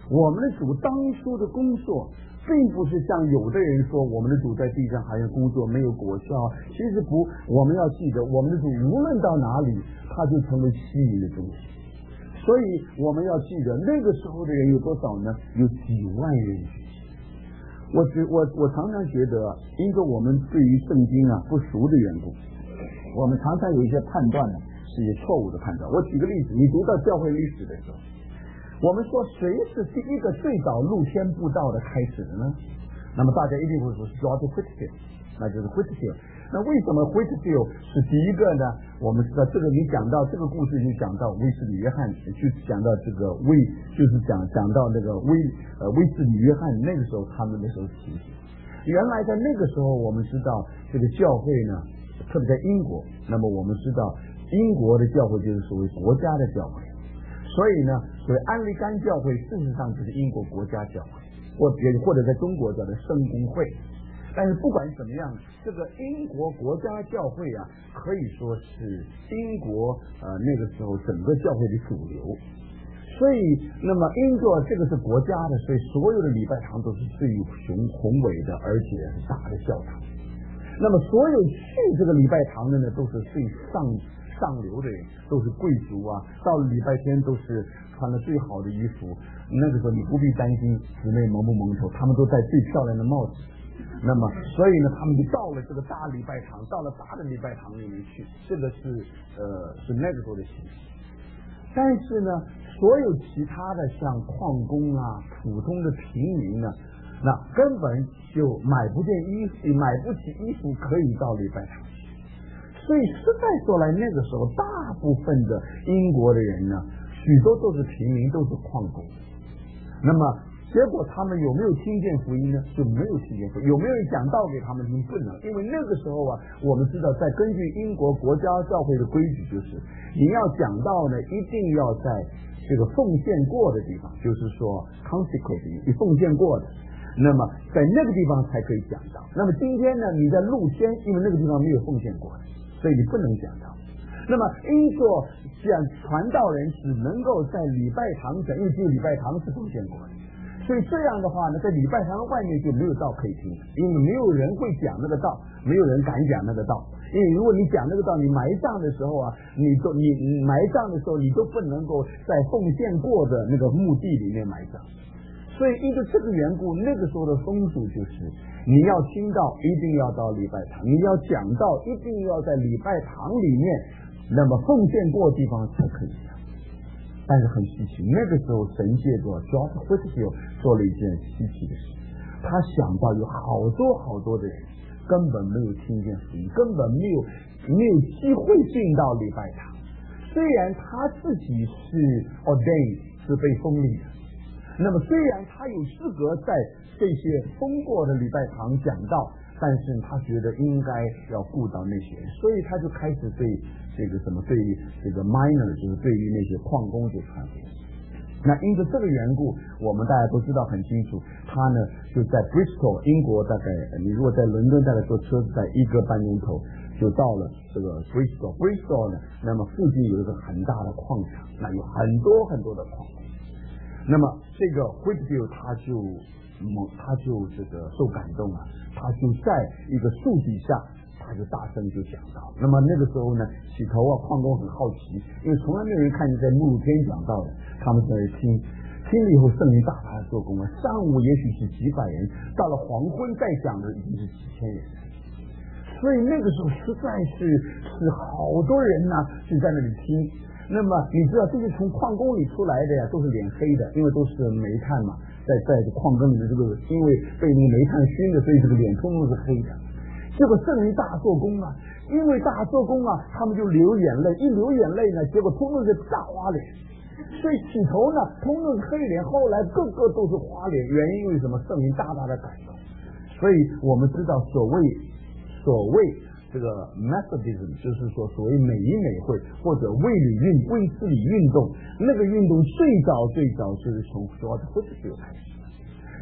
我们的主当初的工作并不是像有的人说我们的主在地上好像工作没有果效，其实不，我们要记得我们的主无论到哪里他就成为吸引的中心，所以我们要记得那个时候的人有多少呢？有几万人。我觉我我常常觉得，因着我们对于圣经啊不熟的缘故，我们常常有一些判断呢是一些错误的判断。我举个例子，你读到教会历史的时候，我们说谁是第一个最早露天布道的开始的呢？那么大家一定会说是 George Whitefield， 那就是 Whitefield。那为什么 Whitefield 是第一个呢？我们知道这个，你讲到这个故事，你讲到威斯理约翰，去讲到这个威，就是讲讲到那个威呃威斯理约翰那个时候他们那时候起行。原来在那个时候，我们知道这个教会呢，特别在英国，那么我们知道英国的教会就是所谓国家的教会。所以呢，所谓安利甘教会事实上就是英国国家教会，或者或者在中国叫做圣公会。但是不管怎么样，这个英国国家教会啊，可以说是英国呃那个时候整个教会的主流。所以，那么英国这个是国家的，所以所有的礼拜堂都是最雄宏伟的，而且是大的教堂。那么所有去这个礼拜堂的呢，都是最上。上流的人都是贵族啊，到了礼拜天都是穿了最好的衣服。那个时候你不必担心姊妹蒙不蒙头，他们都戴最漂亮的帽子。那么，所以呢，他们就到了这个大礼拜堂，到了大的礼拜堂里面去。这个是呃是那个时候的形式。但是呢，所有其他的像矿工啊、普通的平民呢，那根本就买不见衣服，买不起衣服可以到礼拜堂。所以实在说来，那个时候大部分的英国的人呢，许多都是平民，都是矿工。那么结果他们有没有听见福音呢？就没有听见福音。有没有人讲道给他们听？不能，因为那个时候啊，我们知道在根据英国国家教会的规矩，就是你要讲道呢，一定要在这个奉献过的地方，就是说 consecrated 你奉献过的，那么在那个地方才可以讲道。那么今天呢，你在露天，因为那个地方没有奉献过的，所以你不能讲道。那么因说讲传道人只能够在礼拜堂讲，因为只有礼拜堂是奉献过的，所以这样的话呢，在礼拜堂外面就没有道可以听，因为没有人会讲那个道，没有人敢讲那个道。因为如果你讲那个道，你埋葬的时候啊，你都你你埋葬的时候，你都不能够在奉献过的那个墓地里面埋葬。所以因为这个缘故，那个时候的风俗就是你要听到一定要到礼拜堂，你要讲到一定要在礼拜堂里面，那么奉献过的地方才可以讲。但是很稀奇，那个时候神借着 George Whitefield 做了一件稀奇的事，他想到有好多好多的人根本没有听见福音，根本没有没有机会进到礼拜堂。虽然他自己是 ordained 是被封立的，那么虽然他有资格在这些封过的礼拜堂讲道，但是他觉得应该要顾到那些人，所以他就开始对这个什么对于这个 minor 就是对于那些矿工就传福音。那因着这个缘故，我们大家都知道很清楚，他呢就在 Bristol 英国，大概你如果在伦敦大概坐车子在一个半钟头就到了这个 Bristol Bristol 呢，那么附近有一个很大的矿场，那有很多很多的矿工。那么这个 Whitefield 他就他就这个受感动啊，他就在一个树底下，他就大声就讲到。那么那个时候呢，起头啊，矿工很好奇，因为从来没有人看见在露天讲道的，他们在听，听了以后圣灵大大的做工啊，上午也许是几百人，到了黄昏再讲的已经是几千人。所以那个时候实在是是好多人呢、啊、就在那里听。那么你知道这些从矿工里出来的呀，都是脸黑的，因为都是煤炭嘛，在在矿坑里的这个，因为被那个煤炭熏的，所以这个脸通通是黑的。结果圣灵大做工啊，因为大做工啊，他们就流眼泪，一流眼泪呢，结果通通是大花脸。所以起头呢，通通是黑脸，后来个个都是花脸，原因为什么？圣灵大大的感动。所以我们知道所谓所谓这个 Methodism 就是说所谓美以美会或者卫理运卫斯理运动，那个运动最早最早就是从 George Whitefield 开始。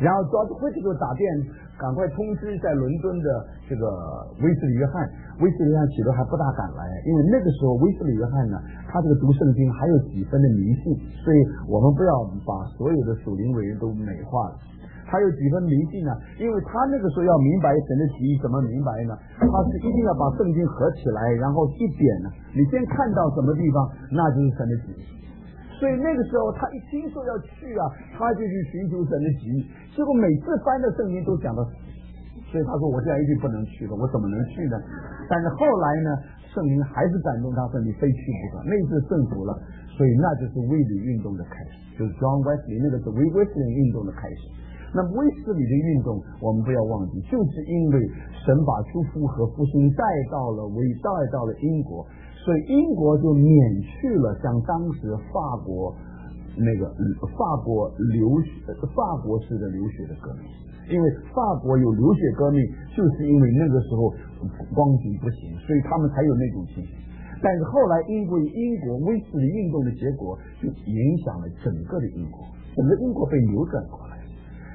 然后 George Whittaker 打电赶快通知在伦敦的这个威斯理约翰，威斯理约翰起初还不大敢来，因为那个时候威斯理约翰呢，他这个读圣经还有几分的迷信，所以我们不要把所有的属灵伟人都美化了。他有几分迷信呢？因为他那个时候要明白神的旨意，怎么明白呢？他是一定要把圣经合起来，然后一点呢，你先看到什么地方，那就是神的旨意。所以那个时候他一听说要去啊，他就去寻求神的旨意。结果每次翻的圣经都讲到，所以他说我现在一定不能去了，我怎么能去呢？但是后来呢，圣灵还是感动他说你非去不可。那次胜服了，所以那就是卫理运动的开始，就是 John Wesley 那个是威斯理运动的开始。那么威斯理的运动，我们不要忘记，就是因为神把祝福和复兴带到了维带到了英国，所以英国就免去了像当时法国那个法国流血法国式的流血的革命，因为法国有流血革命，就是因为那个时候光景不行，所以他们才有那种情形。但是后来因为英国威斯理运动的结果，就影响了整个的英国，整个英国被扭转过来。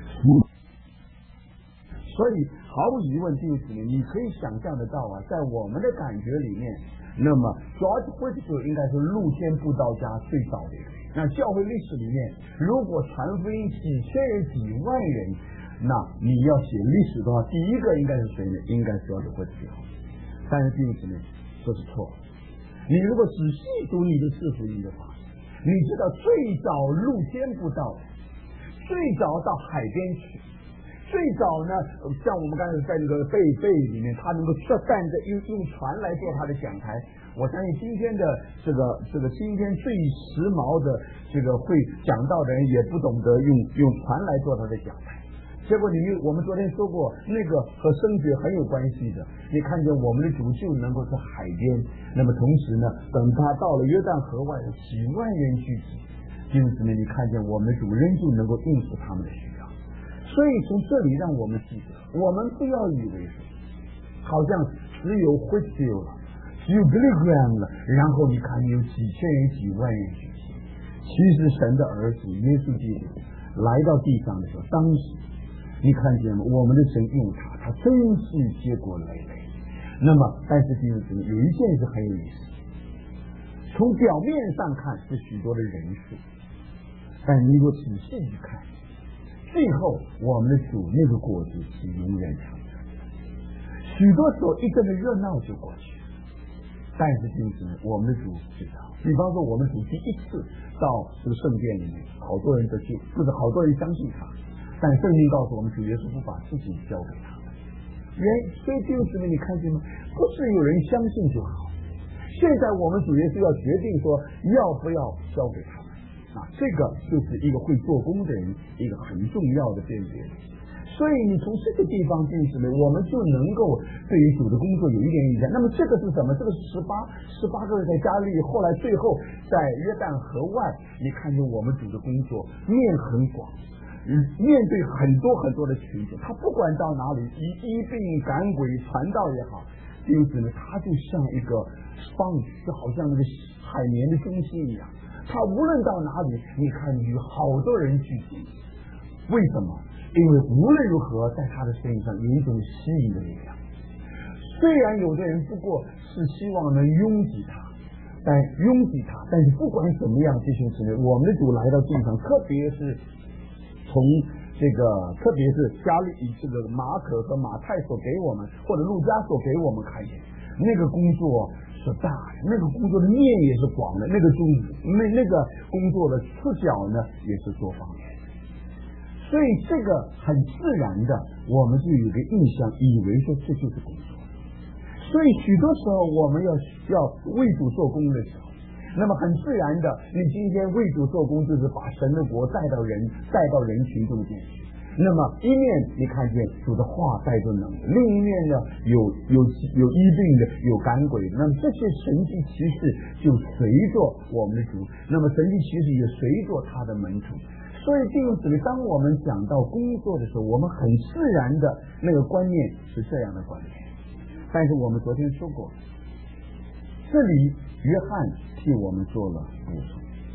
所以毫无疑问，弟兄姊妹，你可以想象得到啊，在我们的感觉里面，那么 George Whittaker 应该是露天布道家最早的一个。那教会历史里面，如果传福音几千人、几万人，那你要写历史的话，第一个应该是谁呢？应该是 George Whittaker。但是弟兄姊妹，这是错。你如果仔细读你的四福音的话，你知道最早露天布道的，最早到海边去，最早呢，像我们刚才在那个贝贝里面，他能够站着用用船来做他的讲台。我相信今天的这个这个今天最时髦的这个会讲道的人也不懂得用用船来做他的讲台。结果你我们昨天说过，那个和升学很有关系的。你看见我们的主就能够在海边，那么同时呢，等他到了约旦河外的几万人聚集，因此呢，你看见我们的主仍旧能够应付他们的需要。所以从这里让我们记得，我们不要以为好像只有Whitfield了，只有 Billingham 了，然后你看有几千人、几万人聚集。其实神的儿子耶稣基督来到地上的时候，当时你看见吗？我们的神用他，他真是结果累累。那么，但是弟兄姊妹，有一件事很有意思，从表面上看是许多的人数，但你如果仔细去看，最后我们的主那个果子是永远长存。许多时候一阵的热闹就过去了，但是弟兄姊妹，我们的主知道，比方说我们主第一次到这个圣殿里面，好多人得救，或者好多人相信他。但圣经告诉我们，主耶稣不把事情交给他们。原所以弟兄姊妹，你看见吗？不是有人相信就好。现在我们主耶稣要决定说要不要交给他们啊，这个就是一个会做工的人一个很重要的辨别。所以你从这个地方弟兄姊妹，我们就能够对于主的工作有一点意见。那么这个是什么？这个是十八十八个人在加利利，后来最后在约旦河外，你看见我们主的工作面很广。面对很多很多的群众，他不管到哪里，医医病赶鬼传道也好，因此呢，他就像一个放，就好像那个海绵的中心一样，他无论到哪里，你看有好多人聚集。为什么？因为无论如何，在他的身上有一种吸引的力量。虽然有的人不过是希望能拥挤他，但拥挤他，但是不管怎么样，弟兄姊妹，我们的主来到地上，特别是从这个，特别是加利这个马可和马太所给我们，或者路加所给我们看见，那个工作是大的，那个工作的面也是广的，那个工那那个工作的触角呢也是多方面的。所以这个很自然的，我们就有一个印象，以为说这就是工作。所以许多时候我们要要为主做工的时候，那么很自然的，你今天为主做工，就是把神的国带到人，带到人群中间去。那么一面你看见主的话带着能力，另一面呢有有有医病的，有赶鬼的，那么这些神迹奇事就随着我们的主，那么神迹奇事也随着他的门徒。所以弟兄姊妹，当我们讲到工作的时候，我们很自然的那个观念是这样的观念。但是我们昨天说过，这里约翰替我们做了补充。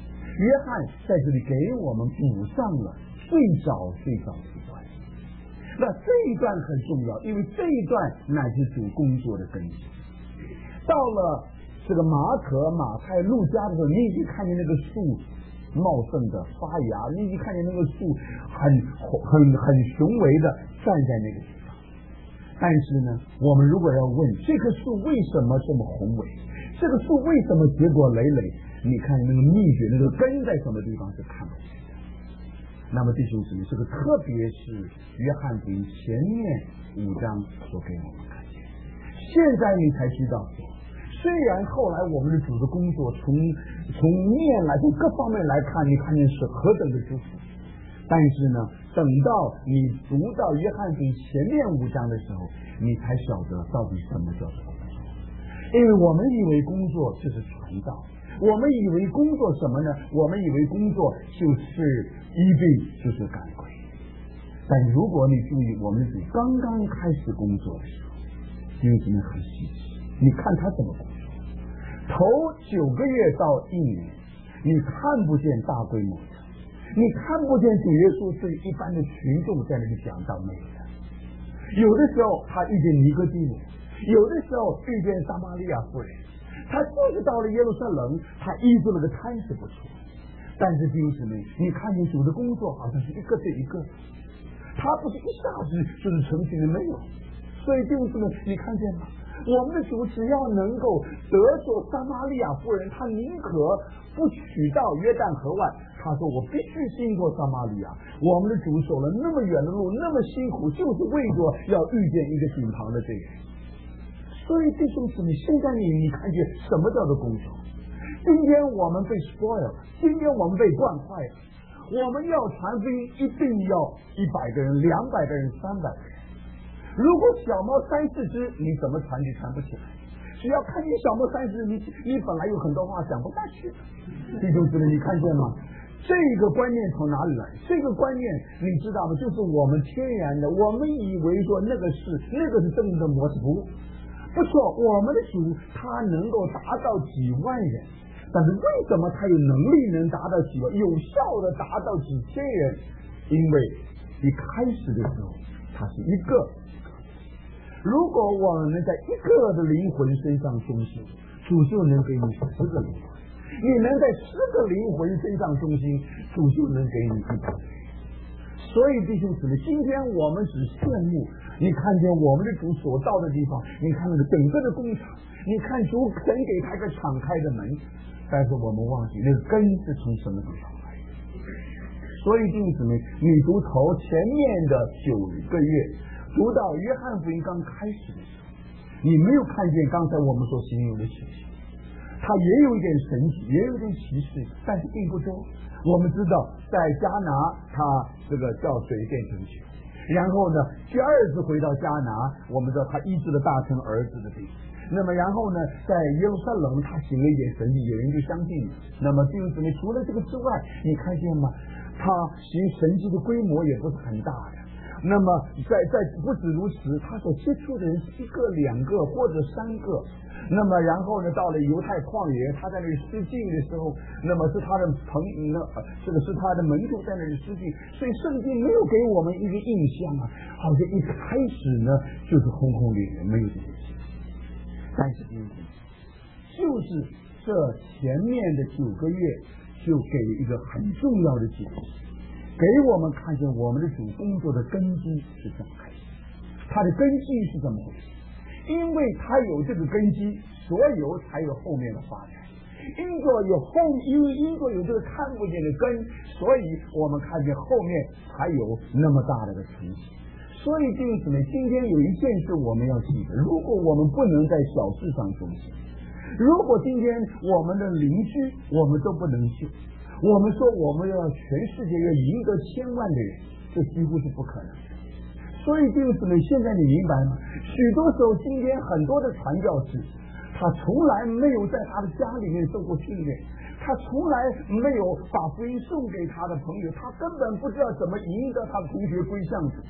约翰在这里给我们补上了最早最早的一段。那这一段很重要，因为这一段乃是主工作的根基。到了这个马可、马太、路加的时候，你已经看见那个树茂盛的发芽，你已经看见那个树很很很雄伟的站在那个地方。但是呢，我们如果要问这棵树为什么这么宏伟，这个树为什么结果累累，你看那个秘诀，那个根在什么地方是看不见的。那么弟兄姊妹，这个特别是约翰福音前面五章所给我们看见。现在你才知道，虽然后来我们的主的工作从从面来从各方面来看，你看见是何等的祝福，但是呢，等到你读到约翰福音前面五章的时候，你才晓得到底什么叫做工作。因为我们以为工作就是传道，我们以为工作什么呢？我们以为工作就是医病，就是赶鬼。但如果你注意，我们主刚刚开始工作的时候，因为真的很细致，你看他怎么工作。头九个月到一年，你看不见大规模的，你看不见主耶稣对一般的群众在那里讲道，没有的。有的时候他遇见尼哥底母，有的时候遇见撒玛利亚妇人，他就是到了耶路撒冷，他医治了个摊子不错。但是弟兄姊妹，你看见主的工作好像是一个对一个，他不是一下子就是成型的，没有。所以弟兄姊妹，你看见吗？我们的主只要能够得着撒玛利亚妇人，他宁可不取到约旦河外，他说我必须经过撒玛利亚。我们的主走了那么远的路，那么辛苦，就是为着要遇见一个井旁的这个人。所以弟兄姊妹，现在你你看见什么叫做工作？今天我们被 spoil， 今天我们被惯坏了。我们要传福音，一定要一百个人、两百个人、三百个人。如果小猫三四只，你怎么传就传不起来。只要看见小猫三四只，你你本来有很多话讲不下去。弟兄姊妹，你看见吗？这个观念从哪里来？这个观念你知道吗？就是我们天然的，我们以为说那个是那个是正的模式，不不错，我们的主他能够达到几万人，但是为什么他有能力能达到几万，有效的达到几千人？因为一开始的时候他是一个，如果我们在一个的灵魂身上忠心，主就能给你十个灵魂；你能在十个灵魂身上忠心，主就能给你一百个人。所以弟兄姊妹，今天我们只羡慕你看见我们的主所到的地方，你看那个整个的工厂，你看主肯给他一个敞开的门，但是我们忘记那个根是从什么地方来的。所以弟兄姊妹，你读头前面的九个月，读到约翰福音刚开始的时候，你没有看见刚才我们所形容的奇迹，它也有一点神奇，也有一点奇事，但是并不多。我们知道在迦拿他这个叫水变成血，然后呢第二次回到迦拿，我们知道他医治了大臣儿子的病，那么然后呢在耶路撒冷他行了一点神迹，有人就相信了。那么弟兄姊妹，除了这个之外，你看见吗？他行神迹的规模也不是很大的。那么在在不止如此，他所接触的人是一个两个或者三个。那么然后呢到了犹太旷野，他在那里施浸的时候，那么是他的朋那这个是他的门徒在那里施浸，所以圣经没有给我们一个印象啊，好像一开始呢就是轰轰烈烈，没有这些事情。但是今天就是这前面的九个月就给一个很重要的解释，给我们看见我们的主工作的根基是怎么开始，他的根基是怎么回事。因为他有这个根基，所有才有后面的发展。因着有后，因为因着有这个看不见的根，所以我们看见后面才有那么大的个成绩。所以弟兄姊妹，今天有一件事我们要记得，如果我们不能在小事上忠心，如果今天我们的邻居我们都不能救，我们说我们要全世界要赢得千万的人，这几乎是不可能的。所以弟兄姊妹，现在你明白吗？许多时候今天很多的传教士，他从来没有在他的家里面受过训练，他从来没有把福音送给他的朋友，他根本不知道怎么赢得他的同学归向主。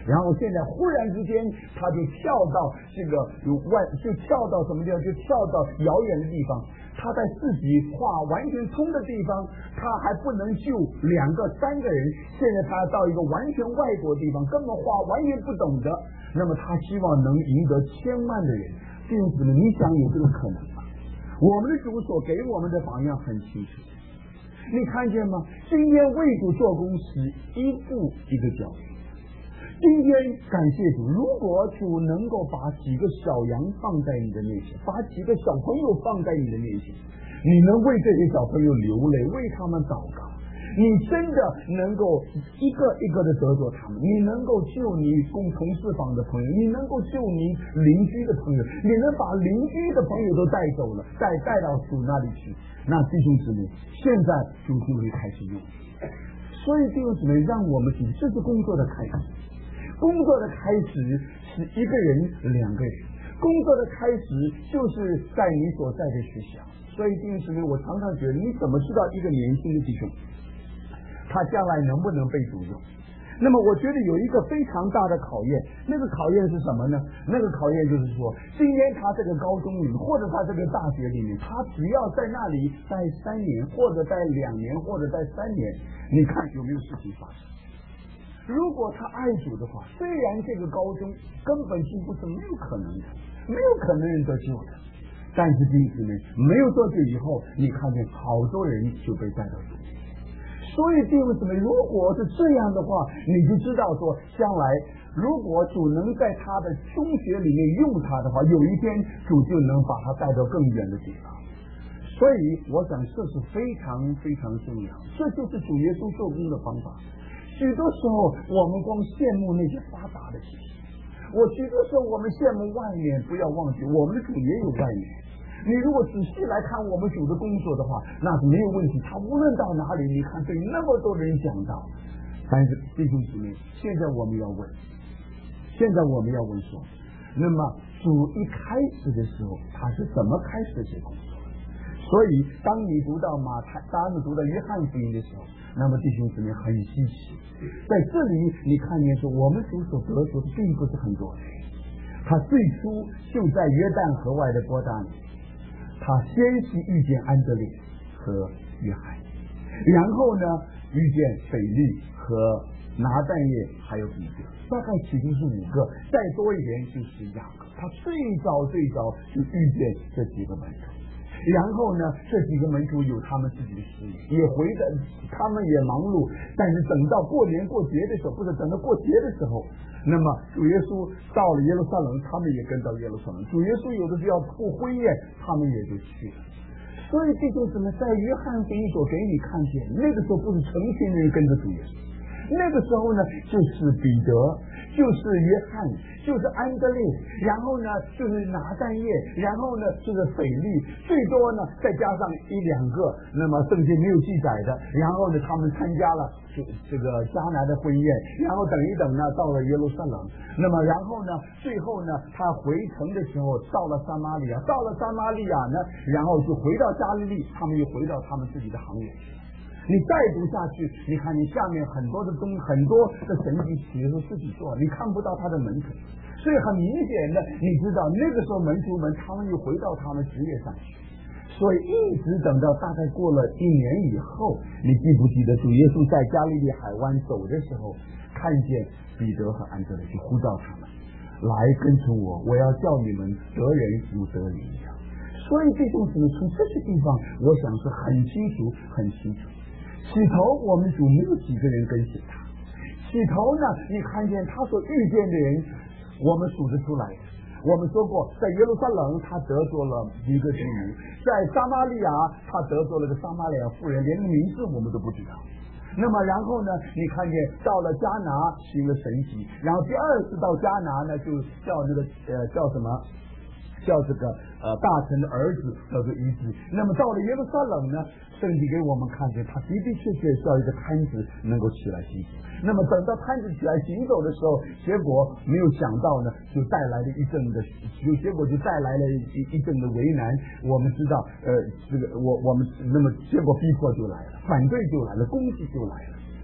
然后现在忽然之间，他就跳到这个外，就跳到什么地方？就跳到遥远的地方。他在自己话完全通的地方，他还不能救两个、三个人。现在他到一个完全外国的地方，根本话完全不懂得。那么他希望能赢得千万的人。弟兄姊妹，你想有这个可能吗？我们的主所给我们的榜样很清楚，你看见吗？今天为主做工是一步一个脚印。今天感谢主，如果主能够把几个小羊放在你的面前，把几个小朋友放在你的面前，你能为这些小朋友流泪，为他们祷告，你真的能够一个一个的得着他们，你能够救你共同侍奉的朋友，你能够救你邻居的朋友，你能把邻居的朋友都带走了，带带到主那里去，那弟兄姊妹，现在主就会开始用。所以弟兄姊妹，让我们去，这是工作的开始。工作的开始是一个人、两个人，工作的开始就是在你所在的学校。所以弟兄姊妹，我常常觉得，你怎么知道一个年轻的弟兄他将来能不能被主用？那么我觉得有一个非常大的考验，那个考验是什么呢？那个考验就是说，今天他这个高中里或者他这个大学里面，他只要在那里待三年，或者待两年，或者待三年，你看有没有事情发生？如果他爱主的话，虽然这个高中根本就不是没有可能的，没有可能人得救的，但是弟兄姊妹，没有多久以后，你看见好多人就被带到主。所以弟兄姊妹，如果是这样的话，你就知道说，将来如果主能在他的中学里面用他的话，有一天主就能把他带到更远的地方。所以我想这是非常非常重要，这就是主耶稣做工的方法。许多时候我们光羡慕那些发达的事情，我许多时候我们羡慕外面，不要忘记我们的主也有外面。你如果仔细来看我们主的工作的话，那是没有问题，他无论到哪里，你看对那么多人讲到。但是弟兄姊妹，现在我们要问，现在我们要问说，那么主一开始的时候他是怎么开始这些工作？所以当你读到马太，当你读到约翰福音的时候，那么弟兄姊妹很稀奇，在这里你看见说，我们主所得着的并不是很多人，他最初就在约旦河外的伯大尼，他先是遇见安德烈和约翰，然后呢遇见腓力和拿但业还有彼得，大概其中是五个，再多一点就是雅各，他最早最早就遇见这几个门徒。然后呢，这几个门徒有他们自己的事业，也回的，他们也忙碌。但是等到过年过节的时候，或者等到过节的时候，那么主耶稣到了耶路撒冷，他们也跟到耶路撒冷。主耶稣有的是要过婚宴，他们也就去了。所以这就是呢，在约翰福音所给你看见，那个时候不是成群人跟着主耶稣，那个时候呢，就是彼得，就是约翰，就是安德烈，然后呢就是拿但业，然后呢就是腓力，最多呢再加上一两个，那么圣经没有记载的，然后呢他们参加了这这个迦拿的婚宴，然后等一等呢到了耶路撒冷，那么然后呢最后呢他回城的时候到了撒玛利亚，到了撒玛利亚呢，然后就回到加利利，他们又回到他们自己的行业去。你再读下去，你看你下面很多的东很多的神迹其实自己做，你看不到他的门徒，所以很明显的，你知道那个时候门徒们他们又回到他们职业上去，所以一直等到大概过了一年以后，你记不记得主耶稣在加利利海湾走的时候，看见彼得和安德烈，就呼召他们来跟从我，我要叫你们得人如得灵一样。所以这种事从这些地方，我想是很清楚很清楚。起头我们主没有几个人跟随他，起头呢你看见他所遇见的人我们数得出来，我们说过在耶路撒冷他得着了一个妓女，在撒玛利亚他得着了个撒玛利亚妇人，连名字我们都不知道。那么然后呢你看见到了迦拿行了神迹，然后第二次到迦拿呢就叫那个呃叫什么叫这个呃大臣的儿子叫做医治。那么到了耶路撒冷呢，圣经给我们看见他的的确确叫一个摊子能够起来行走。那么等到摊子起来行走的时候，结果没有想到呢，就带来了一阵的，就结果就带来了一一阵的为难。我们知道，呃，这个我我们那么结果逼迫就来了，反对就来了，攻击就来了。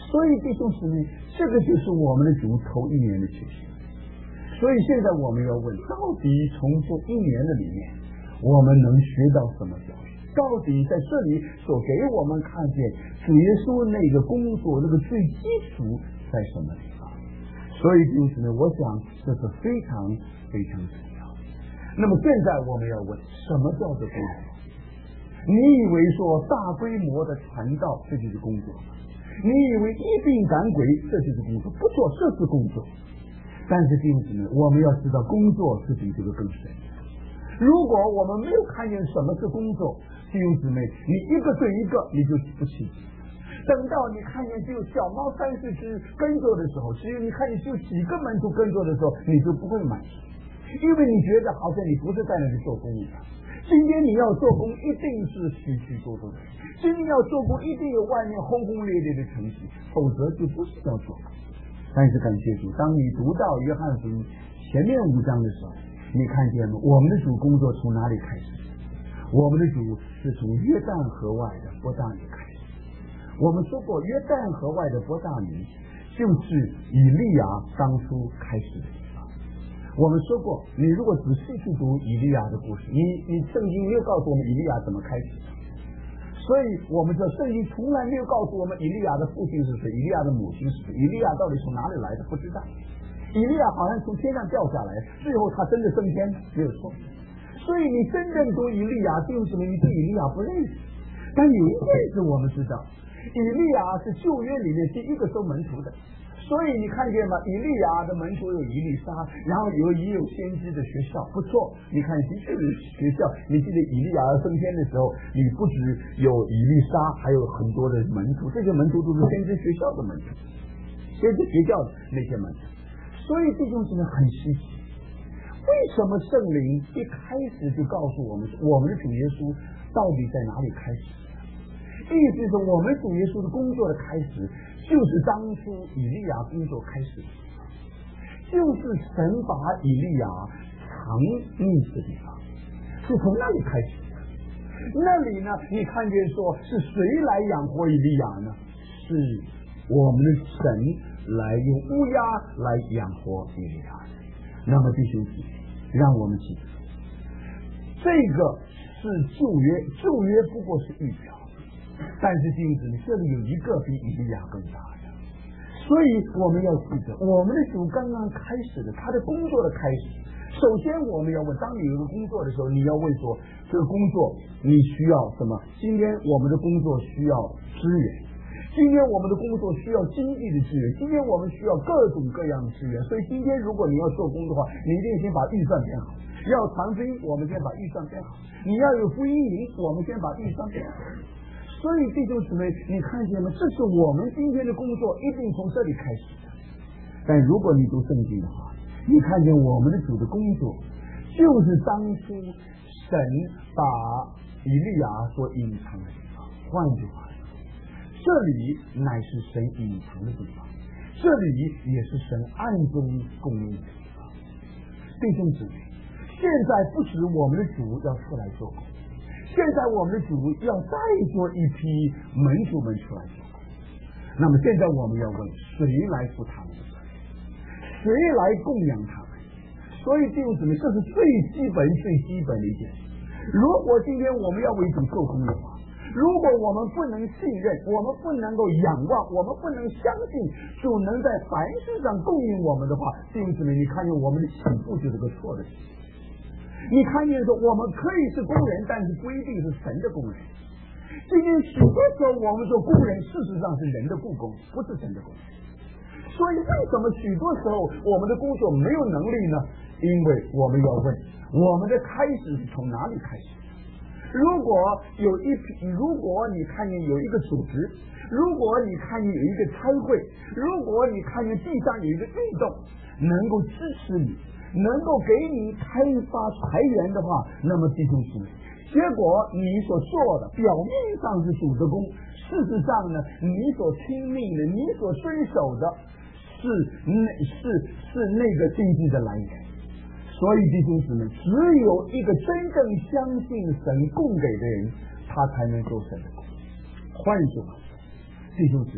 所以弟兄姊妹，这个就是我们的主头一年的决心。所以现在我们要问，到底从这一年的里面，我们能学到什么教训？到底在这里所给我们看见主耶稣那个工作那个最基础在什么地方？所以弟兄姊妹，我想这是非常非常重要。那么现在我们要问，什么叫做工作？你以为说大规模的传道这就是工作吗？你以为医病赶鬼这就是工作？不错，这是工作。但是弟兄姊妹，我们要知道工作是比这个更深。如果我们没有看见什么是工作，弟兄姊妹，你一个对一个你就不清楚。等到你看见只有小猫三四只跟着的时候，只有你看见只有几个门徒跟着的时候，你就不会满足，因为你觉得好像你不是在那里做工一样。今天你要做工，一定是许许多多的；今天要做工，一定有外面轰轰烈烈的成绩，否则就不是要做工。但是感谢主，当你读到约翰福音前面五章的时候，你看见吗？我们的主工作从哪里开始？我们的主是从约旦河外的伯大尼开始。我们说过，约旦河外的伯大尼就是以利亚当初开始的地方。我们说过，你如果仔细去读以利亚的故事，你你圣经没有告诉我们以利亚怎么开始的，所以我们说圣经从来没有告诉我们以利亚的父亲是谁，以利亚的母亲是谁，以利亚到底从哪里来的不知道。以利亚好像从天上掉下来，最后他真的升天，没有错。所以你真正读以利亚，弟兄姊妹，你对以利亚不认识。但有一件事我们知道，以利亚是旧约里面第一个收门徒的。所以你看见吗？以利亚的门徒有以利沙，然后有也有先知的学校，不错。你看的确是学校，你记得以利亚升天的时候，你不止有以利沙，还有很多的门徒，这些门徒都是先知学校的门徒，先知学校的那些门徒。所以弟兄姊妹很稀奇，为什么圣灵一开始就告诉我们，我们的主耶稣到底在哪里开始？意思是我们主耶稣的工作的开始，就是当初以利亚工作开始的地方，就是神把以利亚藏匿的地方，是从那里开始的。那里呢，你看见说是谁来养活以利亚呢？是我们的神来用乌鸦来养活以利亚。那么弟兄姊妹，让我们记得，这个是旧约，旧约不过是预表，但是弟兄姊妹，这里有一个比以利亚更大的。所以我们要记得，我们的主刚刚开始的他的工作的开始，首先我们要问，当你有一个工作的时候，你要问说，这个工作你需要什么？今天我们的工作需要资源，今天我们的工作需要经济的资源，今天我们需要各种各样的资源。所以今天如果你要做工的话，你一定先把预算编好。要传福音，我们先把预算编好；你要有福音营，我们先把预算编好。所以弟兄姊妹，你看见吗？这是我们今天的工作，一定从这里开始的。但如果你读圣经的话，你看见我们的主的工作，就是当初神把以利亚所隐藏的地方。换句话说，这里乃是神隐藏的地方，这里也是神暗中供应的地方。弟兄姊妹，现在不止我们的主要出来做工，现在我们的主要再做一批门徒们出来做工。那么现在我们要问，谁来负他们的责任？谁来供养他们？所以弟兄姊妹，这是最基本最基本的一件事。如果今天我们要为主做工的话，如果我们不能信任，我们不能够仰望，我们不能相信主能在凡事上供应我们的话，弟兄姊妹，你看见我们的起步就是个错的事情。你看见说我们可以是工人，但是不一定是神的工人。今天许多时候我们说工人，事实上是人的雇工，不是神的工人。所以为什么许多时候我们的工作没有能力呢？因为我们要问，我们的开始是从哪里开始？如果有一批，如果你看见有一个组织，如果你看见有一个差会，如果你看见地上有一个运动能够支持你，能够给你开发财源的话，那么弟兄姊妹，结果你所做的表面上是主的工，事实上呢，你所听命的，你所遵守的是那是是那个经济的来源。所以弟兄姊妹，只有一个真正相信神供给的人，他才能做神的工。换句话说，弟兄姊妹，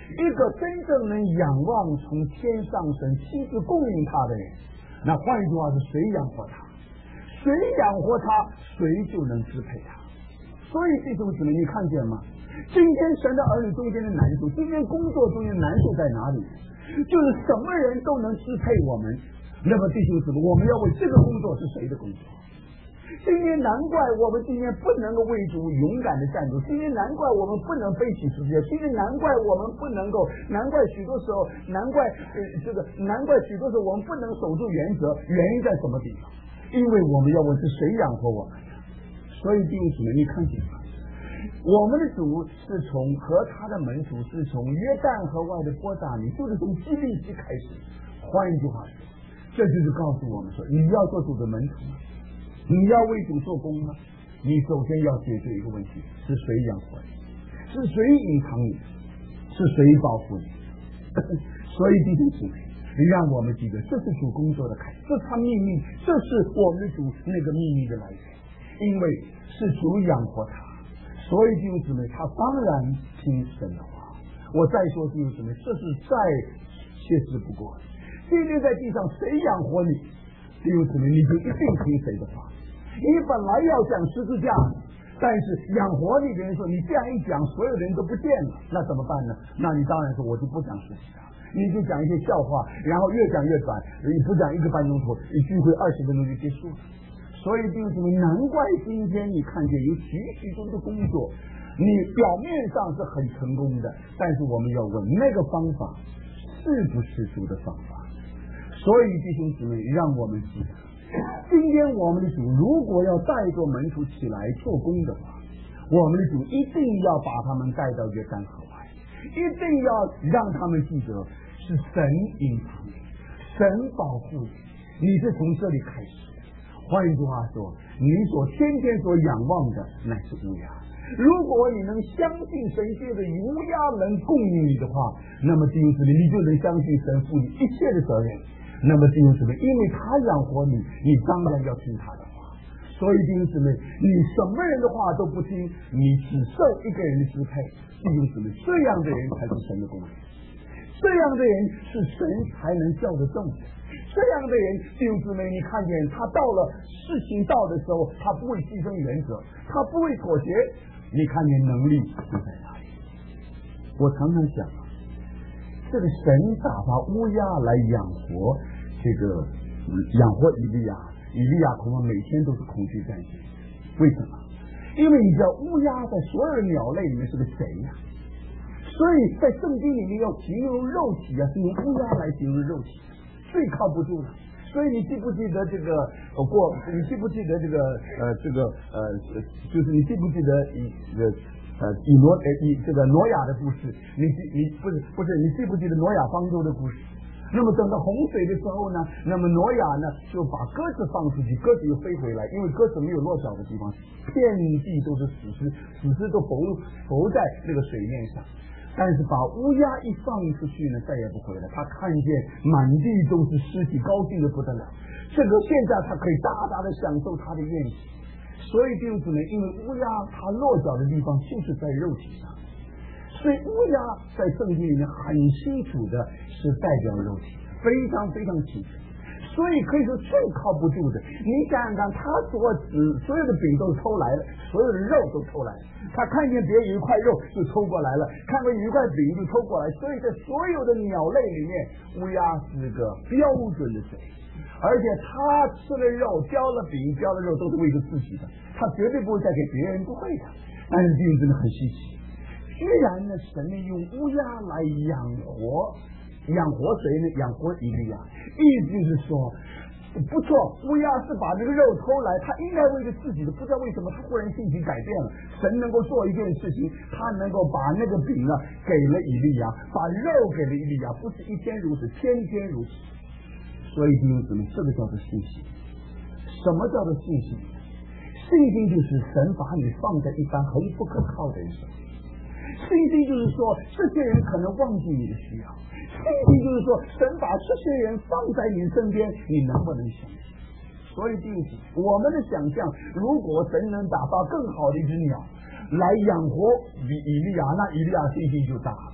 一个真正能仰望从天上神亲自供应他的人，那换一句话是谁养活他？谁养活他，谁就能支配他。所以弟兄姊妹，你看见吗？今天神的儿女中间的难处，今天工作中间的难处在哪里？就是什么人都能支配我们。那么弟兄姊妹，我们要为这个工作是谁的工作？今天难怪我们今天不能够为主勇敢的站住，今天难怪我们不能背起十字架，今天难怪我们不能够，难怪许多时候，难怪呃这个难怪许多时候我们不能守住原则，原因在什么地方？因为我们要问是谁养活我们的。所以弟兄姊妹，你看见吗？我们的主是从和他的门徒是从约旦河外的波大尼，就是从基利西开始。换一句话说，这就是告诉我们说，你要做主的门徒吗？你要为主做工吗？你首先要解决一个问题：是谁养活你？是谁隐藏你？是谁保护你？所以弟兄姊妹，让我们记得，这是主工作的开始，这是他秘密，这是我们的主那个秘密的来源。因为是主养活他，所以弟兄姊妹，他当然听神的话。我再说弟兄姊妹，这是再切实不过。今天在地上谁养活你，弟兄姊妹，你就一定听谁的话。你本来要讲十字架，但是养活你的人说，你这样一讲，所有人都不见了，那怎么办呢？那你当然说，我就不讲十字架，你就讲一些笑话，然后越讲越短，你不讲一个半钟头，你聚会二十分钟就结束了。所以弟兄姊妹，难怪今天你看见有许许多多的工作，你表面上是很成功的，但是我们要问那个方法是不是主的方法。所以弟兄姊妹，让我们记得，今天我们的主如果要带着门徒起来做工的话，我们的主一定要把他们带到约旦河外，一定要让他们记得是神隐藏你，神保护你，你是从这里开始。换一句话说，你所天天所仰望的乃是乌鸦。如果你能相信神借着乌鸦能供应你的话，那么弟兄姊妹，你就能相信神负你一切的责任。那么弟兄姊妹，因为他养活你，你当然要听他的话。所以弟兄姊妹，你什么人的话都不听，你只受一个人的支配。弟兄姊妹，这样的人才是神的工人，这样的人是神才能叫得动的。这样的人，弟兄姊妹，你看见他到了事情到的时候，他不会牺牲原则，他不会妥协，你看见能力就在哪里。我常常想，这个神打发乌鸦来养活这个养活以利亚，以利亚恐怕每天都是恐惧战惊。为什么？因为你知道乌鸦在所有的鸟类里面是个谁呀、啊？所以在圣经里面要形容肉体啊，是用乌鸦来形容肉体。最靠不住了，所以你记不记得这个呃过？你记不记得这个呃这个呃就是你记不记得以呃呃以挪呃以这个挪亚的故事？你记你不是不是你记不记得挪亚方舟的故事？那么等到洪水的时候呢，那么挪亚呢就把鸽子放出去，鸽子又飞回来，因为鸽子没有落脚的地方，遍地都是死尸，死尸都浮浮在这个水面上。但是把乌鸦一放出去呢，再也不回来。他看见满地都是尸体，高兴的不得了。这个现在他可以大大的享受他的宴席。所以弟兄姊妹，因为乌鸦它落脚的地方就是在肉体上，所以乌鸦在圣经里面很清楚的是代表肉体，非常非常清楚。所以可以说最靠不住的，你想想看，他所指所有的饼都抽来了，所有的肉都抽来了，他看见别人有一块肉就抽过来了，看到有一块饼就抽过来。所以在所有的鸟类里面，乌鸦是个标准的谁，而且他吃了肉，叼了饼，叼了肉都是为了自己的，他绝对不会再给别人，不会的。但是这个真的很稀奇，居然呢，神呢用乌鸦来养活。养活谁呢？养活以利亚。意思就是说，不错，乌鸦是把这个肉偷来，他应该为了自己的，不知道为什么他忽然性情改变了。神能够做一件事情，他能够把那个饼呢给了以利亚，把肉给了以利亚，不是一天如此，天天如此。所以弟兄姊妹，这个叫做信心。什么叫做信心？信心就是神把你放在一般很不可靠的人手里。信心就是说，这些人可能忘记你的需要。信心就是说，神把这些人放在你身边，你能不能相信？所以弟兄，我们的想象，如果神能打发更好的一只鸟来养活以以利亚，那以利亚信心就大了。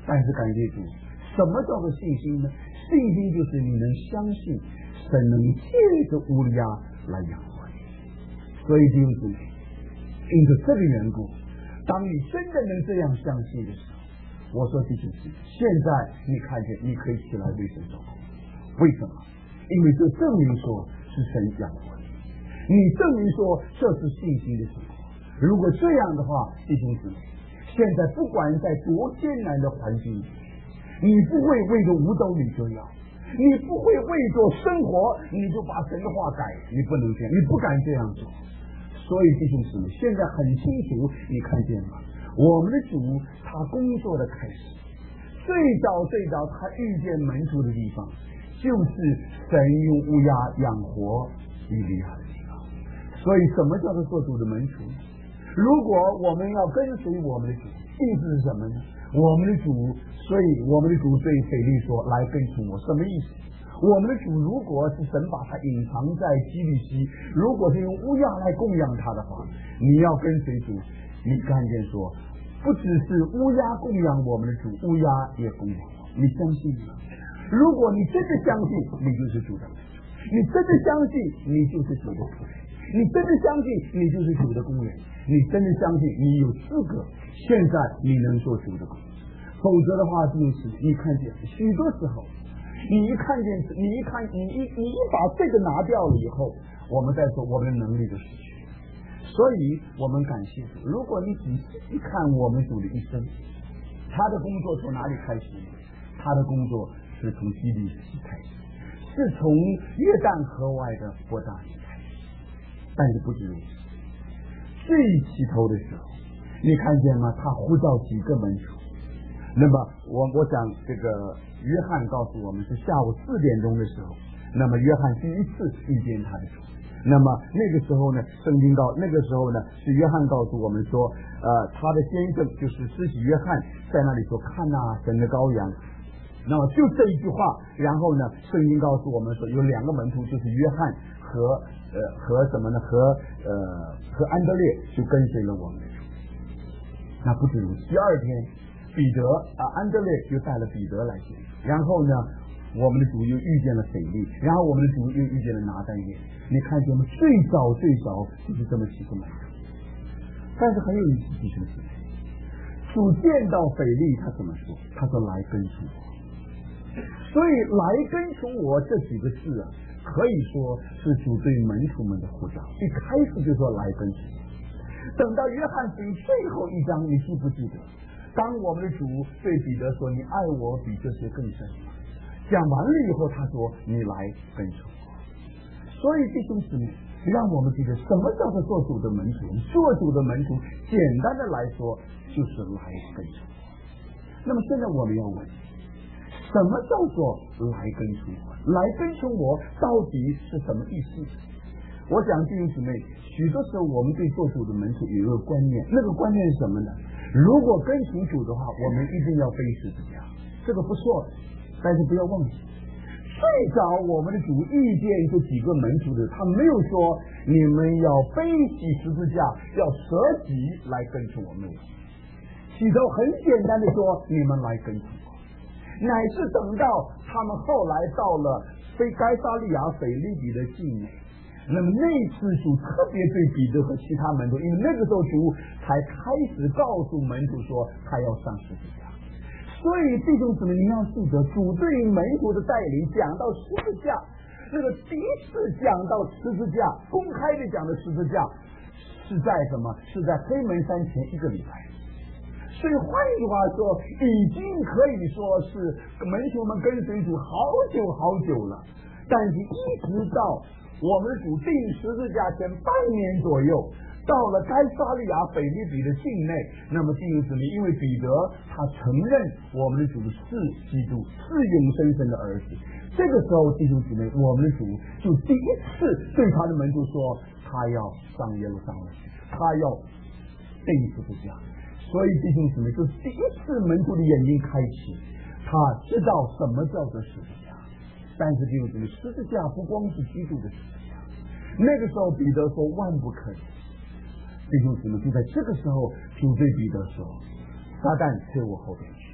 但是感谢主，什么叫做信心呢？信心就是你能相信神能借着乌利亚来养活你。所以弟兄姊妹，因着这个缘故，当你真的能这样相信的时候，我说弟兄姊妹，现在你看见你可以起来为神做工。为什么？因为这证明说是神养活你，你证明说这是信心的生活。如果这样的话，弟兄姊妹，现在不管在多艰难的环境里，你不会为着五斗米折腰，你不会为着生活你就把神的话改，你不能这样，你不敢这样做。所以弟兄姊妹，现在很清楚，你看见吗？我们的主他工作的开始，最早最早他遇见门徒的地方，就是神用乌鸦养活以利亚的地方。所以什么叫做做主的门徒？如果我们要跟随我们的主，意思是什么呢？我们的主，所以我们的主对腓力说：“来跟从我。”什么意思？我们的主如果是神把他隐藏在基利西，如果是用乌鸦来供养他的话，你要跟随主，你看见说，不只是乌鸦供养我们的主，乌鸦也供养我。你相信吗？如果你真的相信，你就是主的门徒；你真的相信，你就是主的仆人；你真的相信，你就是主的工人；你真的相信，你有资格，现在你能做主的工。否则的话，就是你看见许多时候，你一看见，你一看，你一你一把这个拿掉了以后，我们再说我们的能力就失去。所以我们感谢主。如果你仔细去看我们主的一生，他的工作从哪里开始？他的工作是从基利西开始，是从约旦河外的伯大尼开始。但是不止如此，最起头的时候，你看见吗？他呼召几个门徒。那么我我想这个约翰告诉我们是下午四点钟的时候，那么约翰第一次遇见他的主。那么那个时候呢，圣经告那个时候呢是约翰告诉我们说，呃，他的先生就是施洗约翰在那里说：“看啊，神的羔羊。”那么就这一句话，然后呢，圣经告诉我们说有两个门徒，就是约翰和呃和什么呢？和呃和安德烈就跟随了我们的主。那不止如此，第二天彼得啊，安德烈就带了彼得来见，然后呢，我们的主又遇见了腓力，然后我们的主又遇见了拿但业。你看见吗？最早最早就是这么几个门徒。但是很有意思，弟兄姊妹，主见到腓力，他怎么说？他说：“来跟从我。”所以“来跟从我”这几个字啊，可以说是主对门徒们的呼召。一开始就说“来跟从我”，等到约翰福音最后一章，你记不记得？当我们的主对彼得说：“你爱我比这些更深。”讲完了以后，他说：“你来跟从我。”所以弟兄姊妹，让我们记得什么叫做做主的门徒？做主的门徒，简单的来说就是来跟从我。那么现在我们要问，什么叫做来跟从我？来跟从我到底是什么意思？我讲弟兄姊妹，许多时候我们对做主的门徒有一个观念，那个观念是什么呢？如果跟从主的话，我们一定要背十字架，这个不错，但是不要忘记，最早我们的主遇见这几个门徒的，他没有说你们要背起十字架，要舍己来跟从我们。起头很简单的说，你们来跟从我，乃是等到他们后来到了非该撒利亚腓利比的境内，那么那次主特别对彼得和其他门徒，因为那个时候主才开始告诉门徒说他要上十字架。所以弟兄姊妹，你要记得，主对门徒的带领讲到十字架，那个第一次讲到十字架，公开的讲的十字架是在什么？是在黑门山前一个礼拜。所以换句话说，已经可以说是门徒们跟随主好久好久了，但是一直到我们的主定十字架前半年左右，到了该撒利亚腓利比的境内，那么弟兄姊妹，因为彼得他承认我们的主是基督，是永生神的儿子，这个时候弟兄姊妹，我们的主就第一次对他的门徒说，他要上耶路撒冷，他要定十字架。所以弟兄姊妹，就是第一次门徒的眼睛开启，他知道什么叫做十字架。但是弟兄姊妹，十字架不光是基督的十字架，那个时候彼得说万不可以。弟兄姊妹，就在这个时候，主对彼得说：“撒旦退我后边去吧，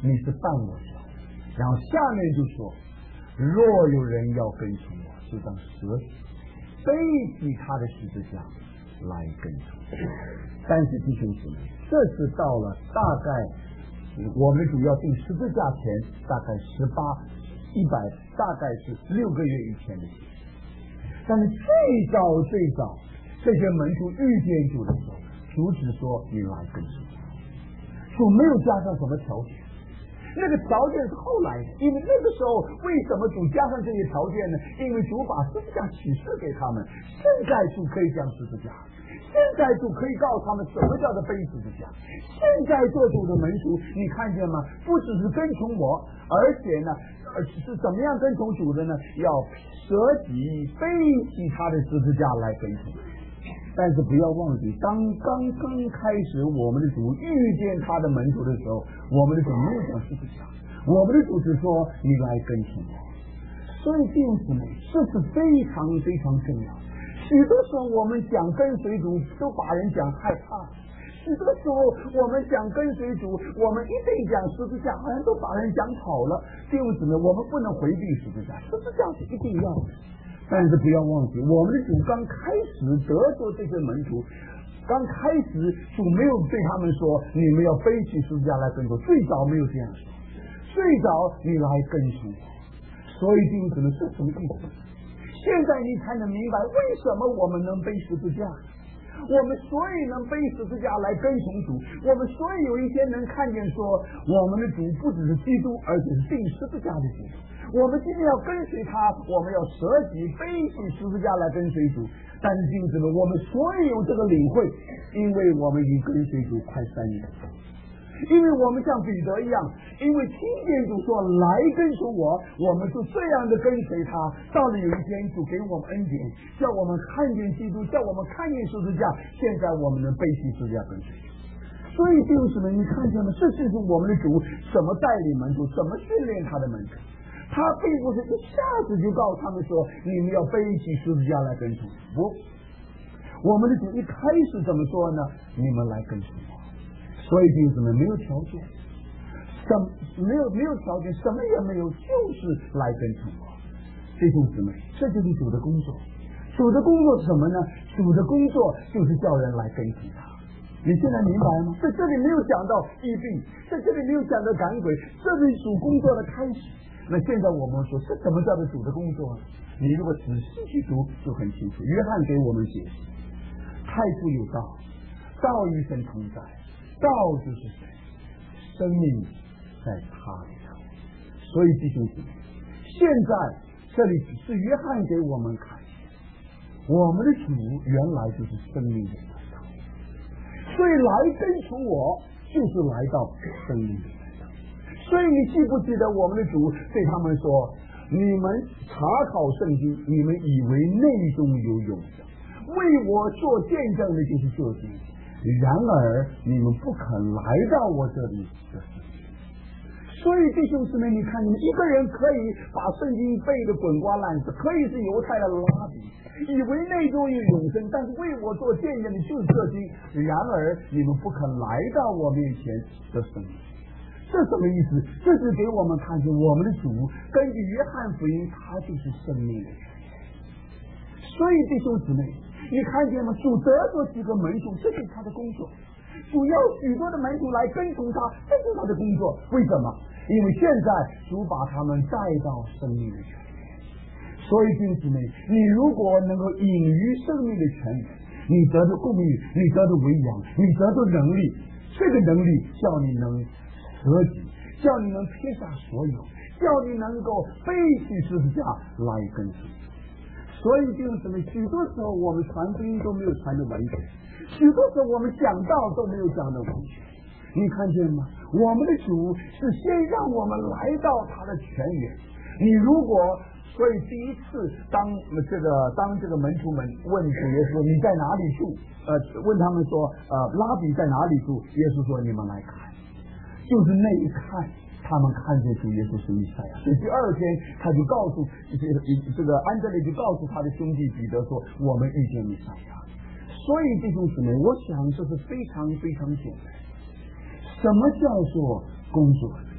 你是伴我走。然后下面就说，若有人要跟从我，就当舍己，背起他的十字架来跟从我。但是弟兄姊妹，这是到了大概我们主要定十字架前大概十八一百大概是六个月以前的事。但是最早最早这些门徒遇见主的时候，主只说你来跟随我，主没有加上什么条件。那个条件是后来的，因为那个时候为什么主加上这些条件呢？因为主把十字架启示给他们，现在主可以讲十字架，现在主可以告诉他们什么叫做背十字架。现在做主的门徒，你看见吗？不只是跟从我，而且呢，呃，是怎么样跟从主的呢？要舍己背起他的十字架来跟从。但是不要忘记，当刚刚开始我们的主遇见他的门徒的时候，我们的主没有讲十字架，我们的主是说你来跟从我。所以弟兄姊妹，这是非常非常重要。许多时候我们讲跟随主都把人讲害怕，许多时候我们讲跟随主，我们一定讲十字架，好像都把人讲跑了。弟兄姊妹，我们不能回避十字架，十字架是一定要的。但是不要忘记，我们的主刚开始得着这些门徒，刚开始主没有对他们说你们要背起十字架来跟从，最早没有这样说，最早你来跟从我。所以弟兄姊妹，是什么意思？现在你才能明白为什么我们能背十字架，我们所以能背十字架来跟从主，我们所以有一天能看见说我们的主不只是基督，而且是钉十字架的主。我们今天要跟随他，我们要舍己背起十字架来跟随主。但是弟兄姊妹，我们所以有这个领会，因为我们已经跟随主快三年了，因为我们像彼得一样，因为听见主说来跟从我，我们就这样的跟随他。到了有一天主给我们恩典，叫我们看见基督，叫我们看见十字架，现在我们能背起十字架跟随主。所以弟兄姊妹，你看见吗？这就是我们的主怎么带领门徒，怎么训练他的门徒。他并不是一下子就告诉他们说你们要背起十字架来跟从不，我们的主一开始怎么说呢？你们来跟从我。所以弟兄姊妹，没有条件，什没有没有条件，什么也没有，就是来跟从我。弟兄姊妹，这就是主的工作。主的工作是什么呢？主的工作就是叫人来跟从他。你现在明白吗？在这里没有讲到疫病，在这里没有讲到赶鬼，这是主工作的开始。那现在我们说，这怎么叫做主的工作？你如果仔细去读，就很清楚。约翰给我们解释：太初有道，道与神同在，道就是神，生命在他里头。所以弟兄姊妹，现在这里只是约翰给我们看见，我们的主原来就是生命的源头。所以来跟从我，就是来到生命的源头。所以你记不记得我们的主对他们说，你们查考圣经，你们以为内中有永生，为我做见证的就是这些，然而你们不肯来到我这里的世界。所以弟兄姊妹，你看，你们一个人可以把圣经背得滚瓜烂熟，可以是犹太的拉比，以为内中有永生，但是为我做见证的就是这经，然而你们不肯来到我面前的生命。这什么意思？这是给我们看见我们的主根据约翰福音，他就是生命的源头。所以弟兄姊妹，你看见吗？主得着几个门徒，这是他的工作。主要许多的门徒来跟从他，这是他的工作。为什么？因为现在主把他们带到生命的泉源。所以弟兄姊妹，你如果能够隐于生命的泉源，你得着供应，你得着喂养，你得着能力，这个能力叫你能舍己，叫你能撇下所有，叫你能够背起十字架来跟随。所以弟兄姊妹，许多时候我们传福音都没有传得完全，许多时候我们讲道都没有讲得完全。你看见吗？我们的主是先让我们来到他的泉源。你如果所以第一次当这个当这个门徒们问主耶稣你在哪里住，呃，问他们说呃拉比在哪里住，耶稣说你们来看。就是那一看，他们看见主耶稣是弥赛亚。所以第二天他就告诉这个这个安德烈就告诉他的兄弟彼得说，我们遇见弥赛亚。所以弟兄姊妹，我想这是非常非常简单。什么叫做工作？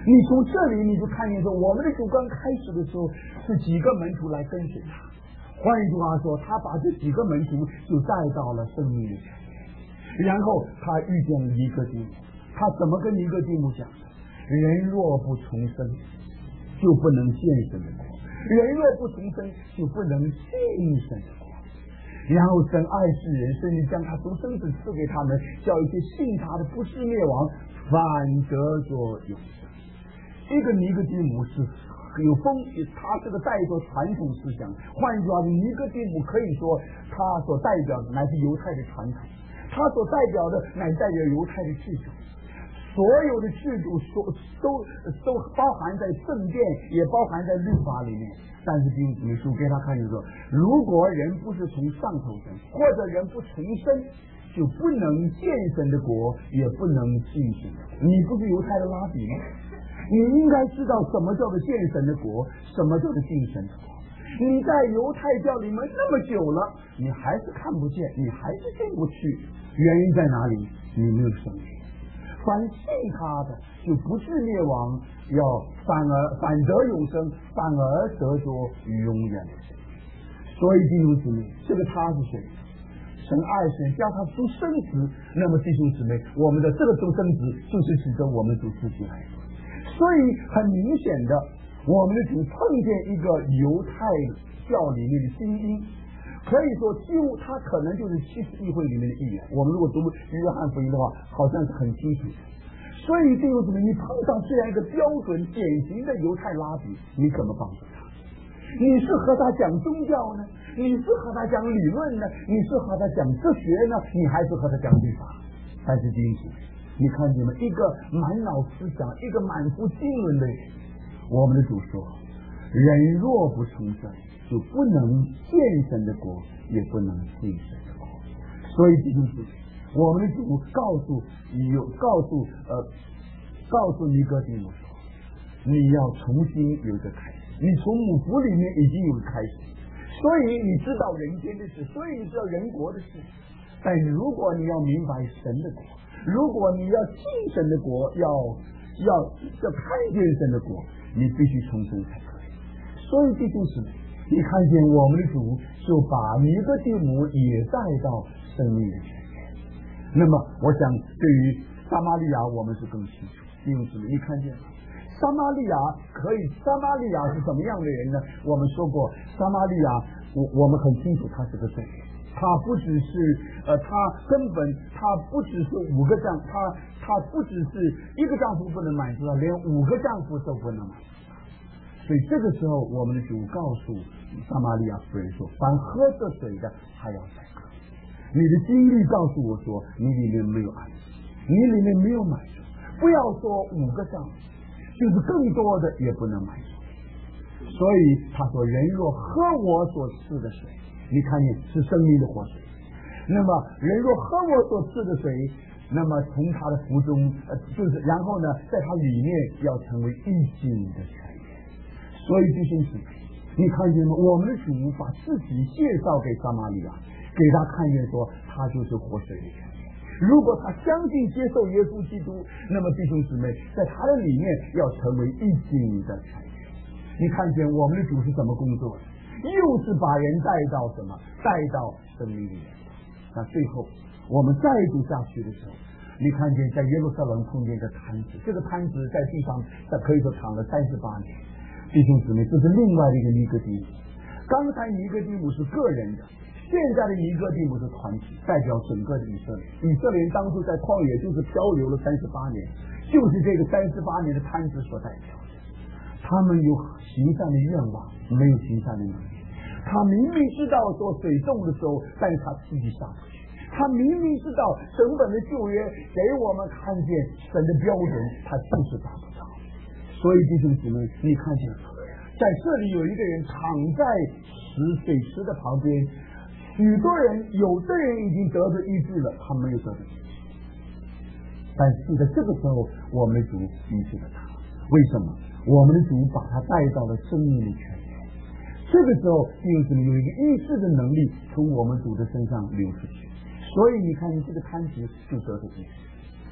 你从这里你就看见说，我们的主刚开始的时候是几个门徒来跟随他，换一句话说，他把这几个门徒就带到了生命的前面，然后他遇见了尼哥底母，他怎么跟尼哥底母讲的？人若不重生，就不能见神的国；人若不重生，就不能信神的国。然后神爱世人，甚至将他独生子赐给他们，叫一些信他的不是灭亡，反得着永生。一个尼哥底母是有风，他这个带着传统思想，换句话说，尼哥底母可以说他所代表的乃是犹太的传统，他所代表的乃代表犹太的制度，所有的制度所都都包含在圣殿，也包含在律法里面。但是弟兄姊妹书给他看就说，如果人不是从上头生，或者人不重生，就不能见神的国，也不能进神的国。你不是犹太的拉比吗？你应该知道什么叫做见神的国，什么叫做进神的国。你在犹太教里面那么久了，你还是看不见，你还是进不去，原因在哪里？你没有生命。凡信他的就不是灭亡，要反而反得永生，反而得着永远的生命。所以弟兄姊妹，这个他是谁？神爱神，叫他独生子。那么弟兄姊妹，我们的这个独生子就是指着我们主自己来说。所以很明显的，我们的主碰见一个犹太教里面的精英，可以说几乎他可能就是七十议会里面的一员。我们如果读约翰福音的话，好像是很清楚的。所以弟兄姊妹，你碰到这样一个标准典型的犹太拉比，你怎么帮助他？你是和他讲宗教呢？你是和他讲理论呢？你是和他讲哲学呢？你还是和他讲律法？还是精神？你看见了一个满脑思想，一个满腹经纶的人。我们的主说，人若不重生，就不能见神的国，也不能进神的国。所以弟兄姊妹，我们的主告诉有告诉呃告诉尼哥底母说，你要重新有一个开始，你从母腹里面已经有个开始，所以你知道人间的事，所以你知道人国的事。但如果你要明白神的国，如果你要进神的国，要要要看见神的国，你必须重生才可以。所以弟兄姊妹，你看见我们的主就把尼哥底母也带到生命的前面。那么我想对于撒玛利亚我们是更清楚。弟兄姊妹，你看见吗？撒玛利亚可以，撒玛利亚是什么样的人呢？我们说过，撒玛利亚我我们很清楚他是个罪人。他不只是呃，他根本他不只是五个丈，他他不只是一个丈夫不能满足他，连五个丈夫都不能满足他。所以这个时候，我们的主告诉撒玛利亚夫人说：“凡喝这水的，还要再喝。”你的经历告诉我说，你里面没有安息，你里面没有满足。不要说五个丈夫，就是更多的也不能满足。所以他说：“人若喝我所赐的水。”你看见是生命的活水，那么人若喝我所赐的水，那么从他的腹中，呃，就是然后呢，在他里面要成为一井的泉源。所以弟兄姊妹，你看见吗？我们的主把自己介绍给撒玛利亚，给他看见说，他就是活水的泉源。如果他相信接受耶稣基督，那么弟兄姊妹，在他的里面要成为一井的泉源。你看见我们的主是怎么工作的？又是把人带到什么？带到生命里面。那最后我们再读下去的时候，你看见在耶路撒冷碰见一个摊子，这个摊子在地上可以说躺了三十八年。弟兄姊妹，这是另外的一个尼哥底母。刚才尼哥底母是个人的，现在的尼哥底母是团体，代表整个的以色列。以色列人当初在旷野就是漂流了三十八年，就是这个三十八年的摊子所代表的。他们有行善的愿望，没有行善的能力。他明明知道说水动的时候，但是他自己上不去。他明明知道整本的旧约给我们看见神的标准，他就是达不到。所以弟兄姊妹，你看见在这里有一个人躺在池水池的旁边，许多人有的人已经得着医治了，他没有得着医治。但是在这个时候，我们的主医治了他。为什么？我们的主把他带到了生命的泉源。这个时候弟兄姊妹有一个医治的能力从我们主的身上流出去，所以你看这个摊子就得着医治。所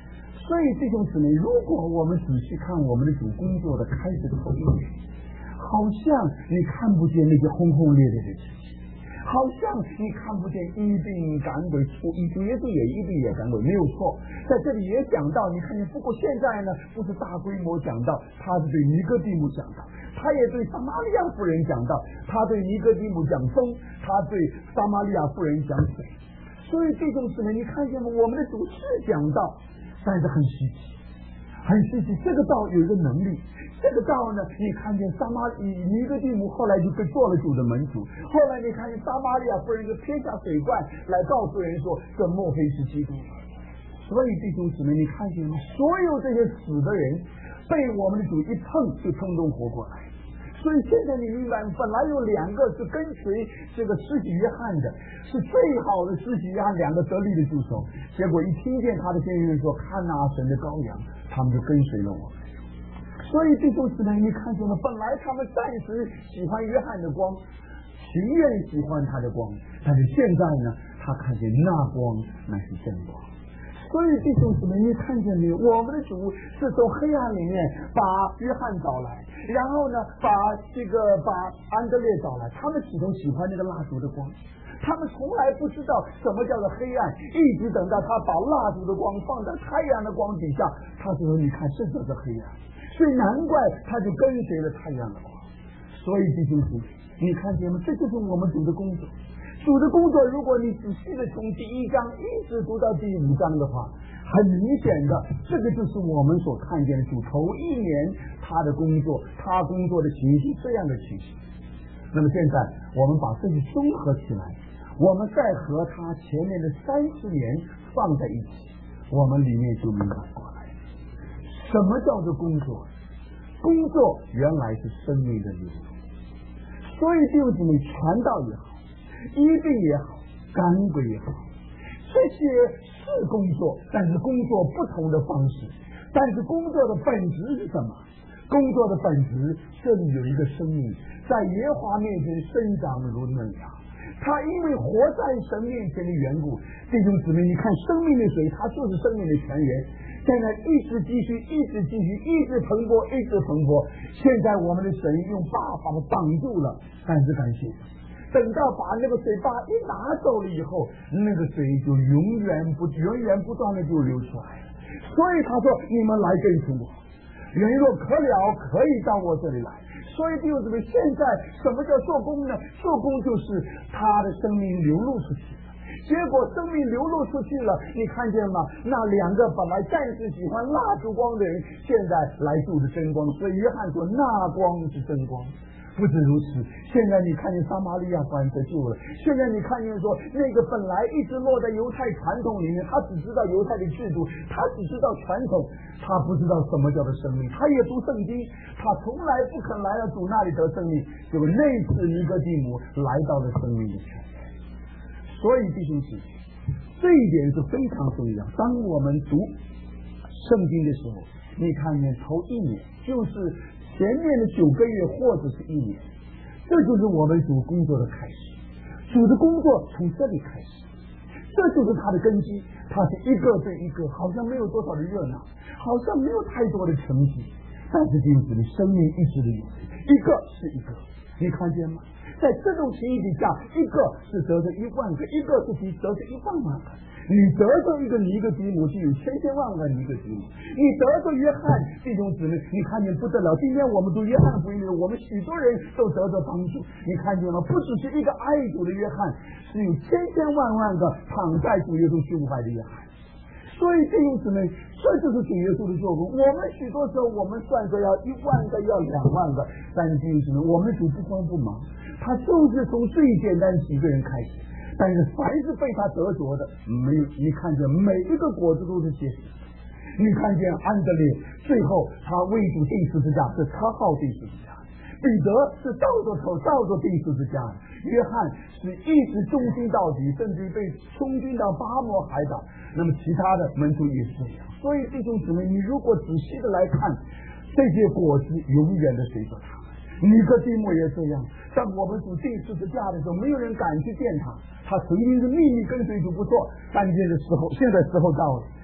所以弟兄姊妹，如果我们仔细看我们的主工作的开始头一年，好像你看不见那些轰轰烈烈的事情，好像你看不见医病赶鬼出医，主耶稣也医病也赶鬼，没有错。在这里也讲到，你看见，不过现在呢，不是大规模讲到，他是对尼哥底母讲到，他也对撒玛利亚妇人讲到，他对尼哥底母讲风，他对撒玛利亚妇人讲水。所以弟兄姊妹，你看见吗？我们的主是讲道，但是很稀奇，很稀奇。这个道有一个能力，这个道呢，你看见撒玛尼哥底母后来就被做了主的门徒，后来你看见撒玛利亚夫人就撇下水罐来告诉人说，这莫非是基督。所以弟兄姊妹，你看见吗？所有这些死的人被我们的主一碰就通通活过来。所以现在你明白，本来有两个是跟随这个施洗约翰的，是最好的施洗约翰，两个得力的助手。结果一听见他的先人说，看哪神的羔羊，他们就跟随了我们。所以弟兄姊妹，你看见了，本来他们暂时喜欢约翰的光，情愿喜欢他的光，但是现在呢，他看见那光那是真光。所以弟兄姊妹，你看见没有？我们的主是从黑暗里面把约翰找来，然后呢，把这个把安德烈找来。他们始终喜欢那个蜡烛的光，他们从来不知道什么叫做黑暗，一直等到他把蜡烛的光放在太阳的光底下，他说：“你看，这就是黑暗。”所以难怪他就跟随了太阳的光。所以弟兄姊妹，你看见吗？这就是我们主的工作。主的工作，如果你仔细的从第一章一直读到第五章的话，很明显的，这个就是我们所看见的主头一年他的工作，他工作的情形，这样的情形。那么现在我们把这些综合起来，我们再和他前面的三十年放在一起，我们里面就明白过来，什么叫做工作？工作原来是生命的流动。所以弟兄姊妹，传道也好，医病也好，赶鬼也好，这些是工作，但是工作不同的方式。但是工作的本质是什么？工作的本质，这里有一个生命在耶和华面前生长如嫩芽。他因为活在神面前的缘故，弟兄姊妹，你看生命的水，它就是生命的泉源，现在一直继续，一直继续，一直蓬勃，一直蓬勃。现在我们的神用大法绑住了，但是感谢。等到把那个水坝一拿走了以后，那个水就永远不源源不断的就流出来了。所以他说：“你们来跟从我，人若渴了，可以到我这里来。”所以弟兄姊妹，现在什么叫做工呢？做工就是他的生命流露出去了。结果生命流露出去了，你看见吗？那两个本来暂时喜欢蜡烛光的人，现在来住的真光。所以约翰说：“那光是真光。”不止如此，现在你看见撒玛利亚妇人得救了。现在你看见说，那个本来一直落在犹太传统里面，他只知道犹太的制度，他只知道传统，他不知道什么叫做生命。他也读圣经，他从来不肯来到主那里得生命。结果那次尼哥底母来到了生命的泉源。所以弟兄姊妹，这一点是非常重要。当我们读圣经的时候，你看见头一年就是前面的九个月或者是一年，这就是我们主工作的开始。主的工作从这里开始，这就是他的根基。他是一个对一个，好像没有多少的热闹，好像没有太多的成绩，但是弟兄姊妹，生命一直的有，一个是一个，你看见吗？在这种情形底下，一个是得着一万个，一个是得着一万万个。你得着一个尼哥底母，就有千千万万尼哥底母。你得着约翰，弟兄姊妹，你看见不得了。今天我们读约翰福音里，我们许多人都得着帮助。你看见了，不只是一个爱主的约翰，是有千千万万个躺在主耶稣胸怀的约翰。所以弟兄姊妹，这就是主耶稣的做工。我们许多时候我们算说要一万个，要两万个，但是弟兄姊妹，我们主不慌不忙，他就是从最简单的几个人开始。但是凡是被他得着的，没有你看见每一个果子都是结实。你看见安德烈，最后他为主钉十字架，是他号钉十字架；彼得是照着头照着钉十字架；约翰是一直忠心到底，甚至被冲进到巴摩海岛。那么其他的门徒也是这样。所以弟兄姊妹，你如果仔细的来看，这些果子永远的随着他。尼哥底母也这样，当我们主钉十字架的时候，没有人敢去见他。他曾经是秘密跟随主不错，但这个时候，现在时候到了，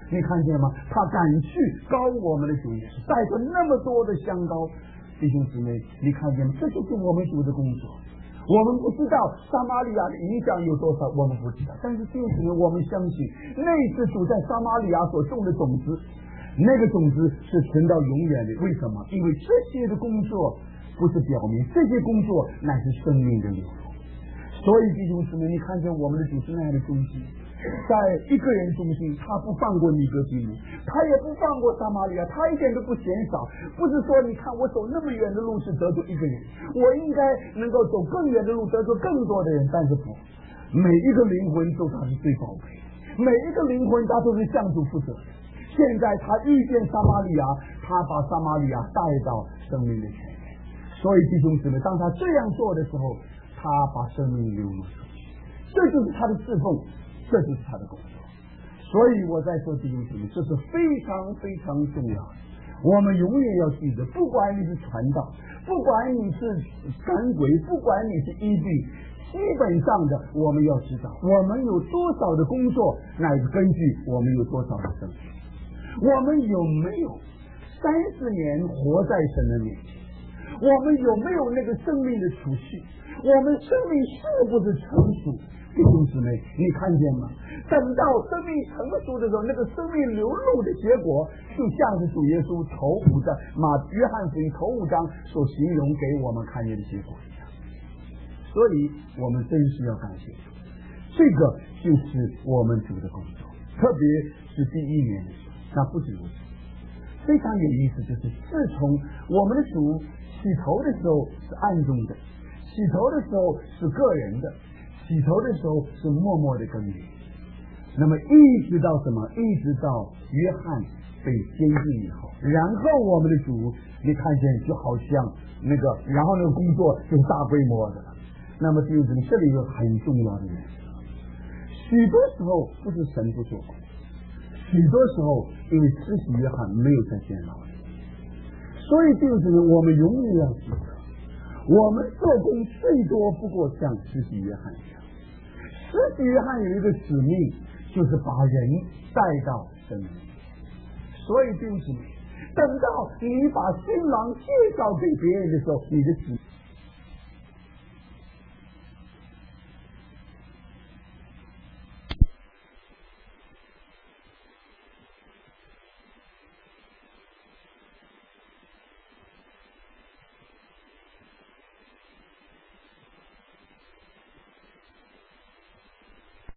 你看见吗？他敢去高我们的主耶稣，带着那么多的香膏。弟兄姊妹，你看见吗？这就是我们主的工作。我们不知道撒玛利亚的影响有多少，我们不知道，但是弟兄姊妹，我们相信那次主在撒玛利亚所种的种子，那个种子是存到永远的。为什么？因为这些的工作不是表面，这些工作乃是生命的流露。所以弟兄姊妹，你看见我们的主是那样的忠心，在一个人中心，他不放过尼哥底母，他也不放过撒玛利亚，他一点都不嫌少。不是说你看我走那么远的路是得罪一个人，我应该能够走更远的路得罪更多的人，但是不，每一个灵魂都他是最宝贝，每一个灵魂他都是向主负责的。现在他遇见撒玛利亚，他把撒玛利亚带到生命的前面。所以弟兄姊妹，当他这样做的时候，他把生命流露出去，这就是他的侍奉，这就是他的工作。所以我在说弟兄姊妹，这是非常非常重要的。我们永远要记得，不管你是传道，不管你是赶鬼，不管你是医病，基本上的我们要知道，我们有多少的工作，乃是根据我们有多少的生命。我们有没有三十年活在神的面前？我们有没有那个生命的储蓄？我们生命是不是成熟？弟兄姊妹，你看见吗？等到生命成熟的时候，那个生命流露的结果，就像是主耶稣头五章马约翰福音头五章所形容给我们看见的结果一样。所以我们真是要感谢主，这个就是我们主的工作，特别是第一年的时候，那不止如此。非常有意思，就是自从我们的主起头的时候是暗中的，起头的时候是个人的，起头的时候是默默的耕耘。那么一直到什么？一直到约翰被监禁以后，然后我们的主，你看见就好像那个，然后那个工作就是大规模的了。那么弟兄姊妹，这里有很重要的原则，许多时候不是神不做工，许多时候因为施洗约翰没有在监牢里，所以弟兄姊妹，我们永远要记得，我们做工最多不过像施洗约翰一样。施洗约翰有一个使命，就是把人带到神里。所以弟兄姊妹，等到你把新郎介绍给别人的时候，你的使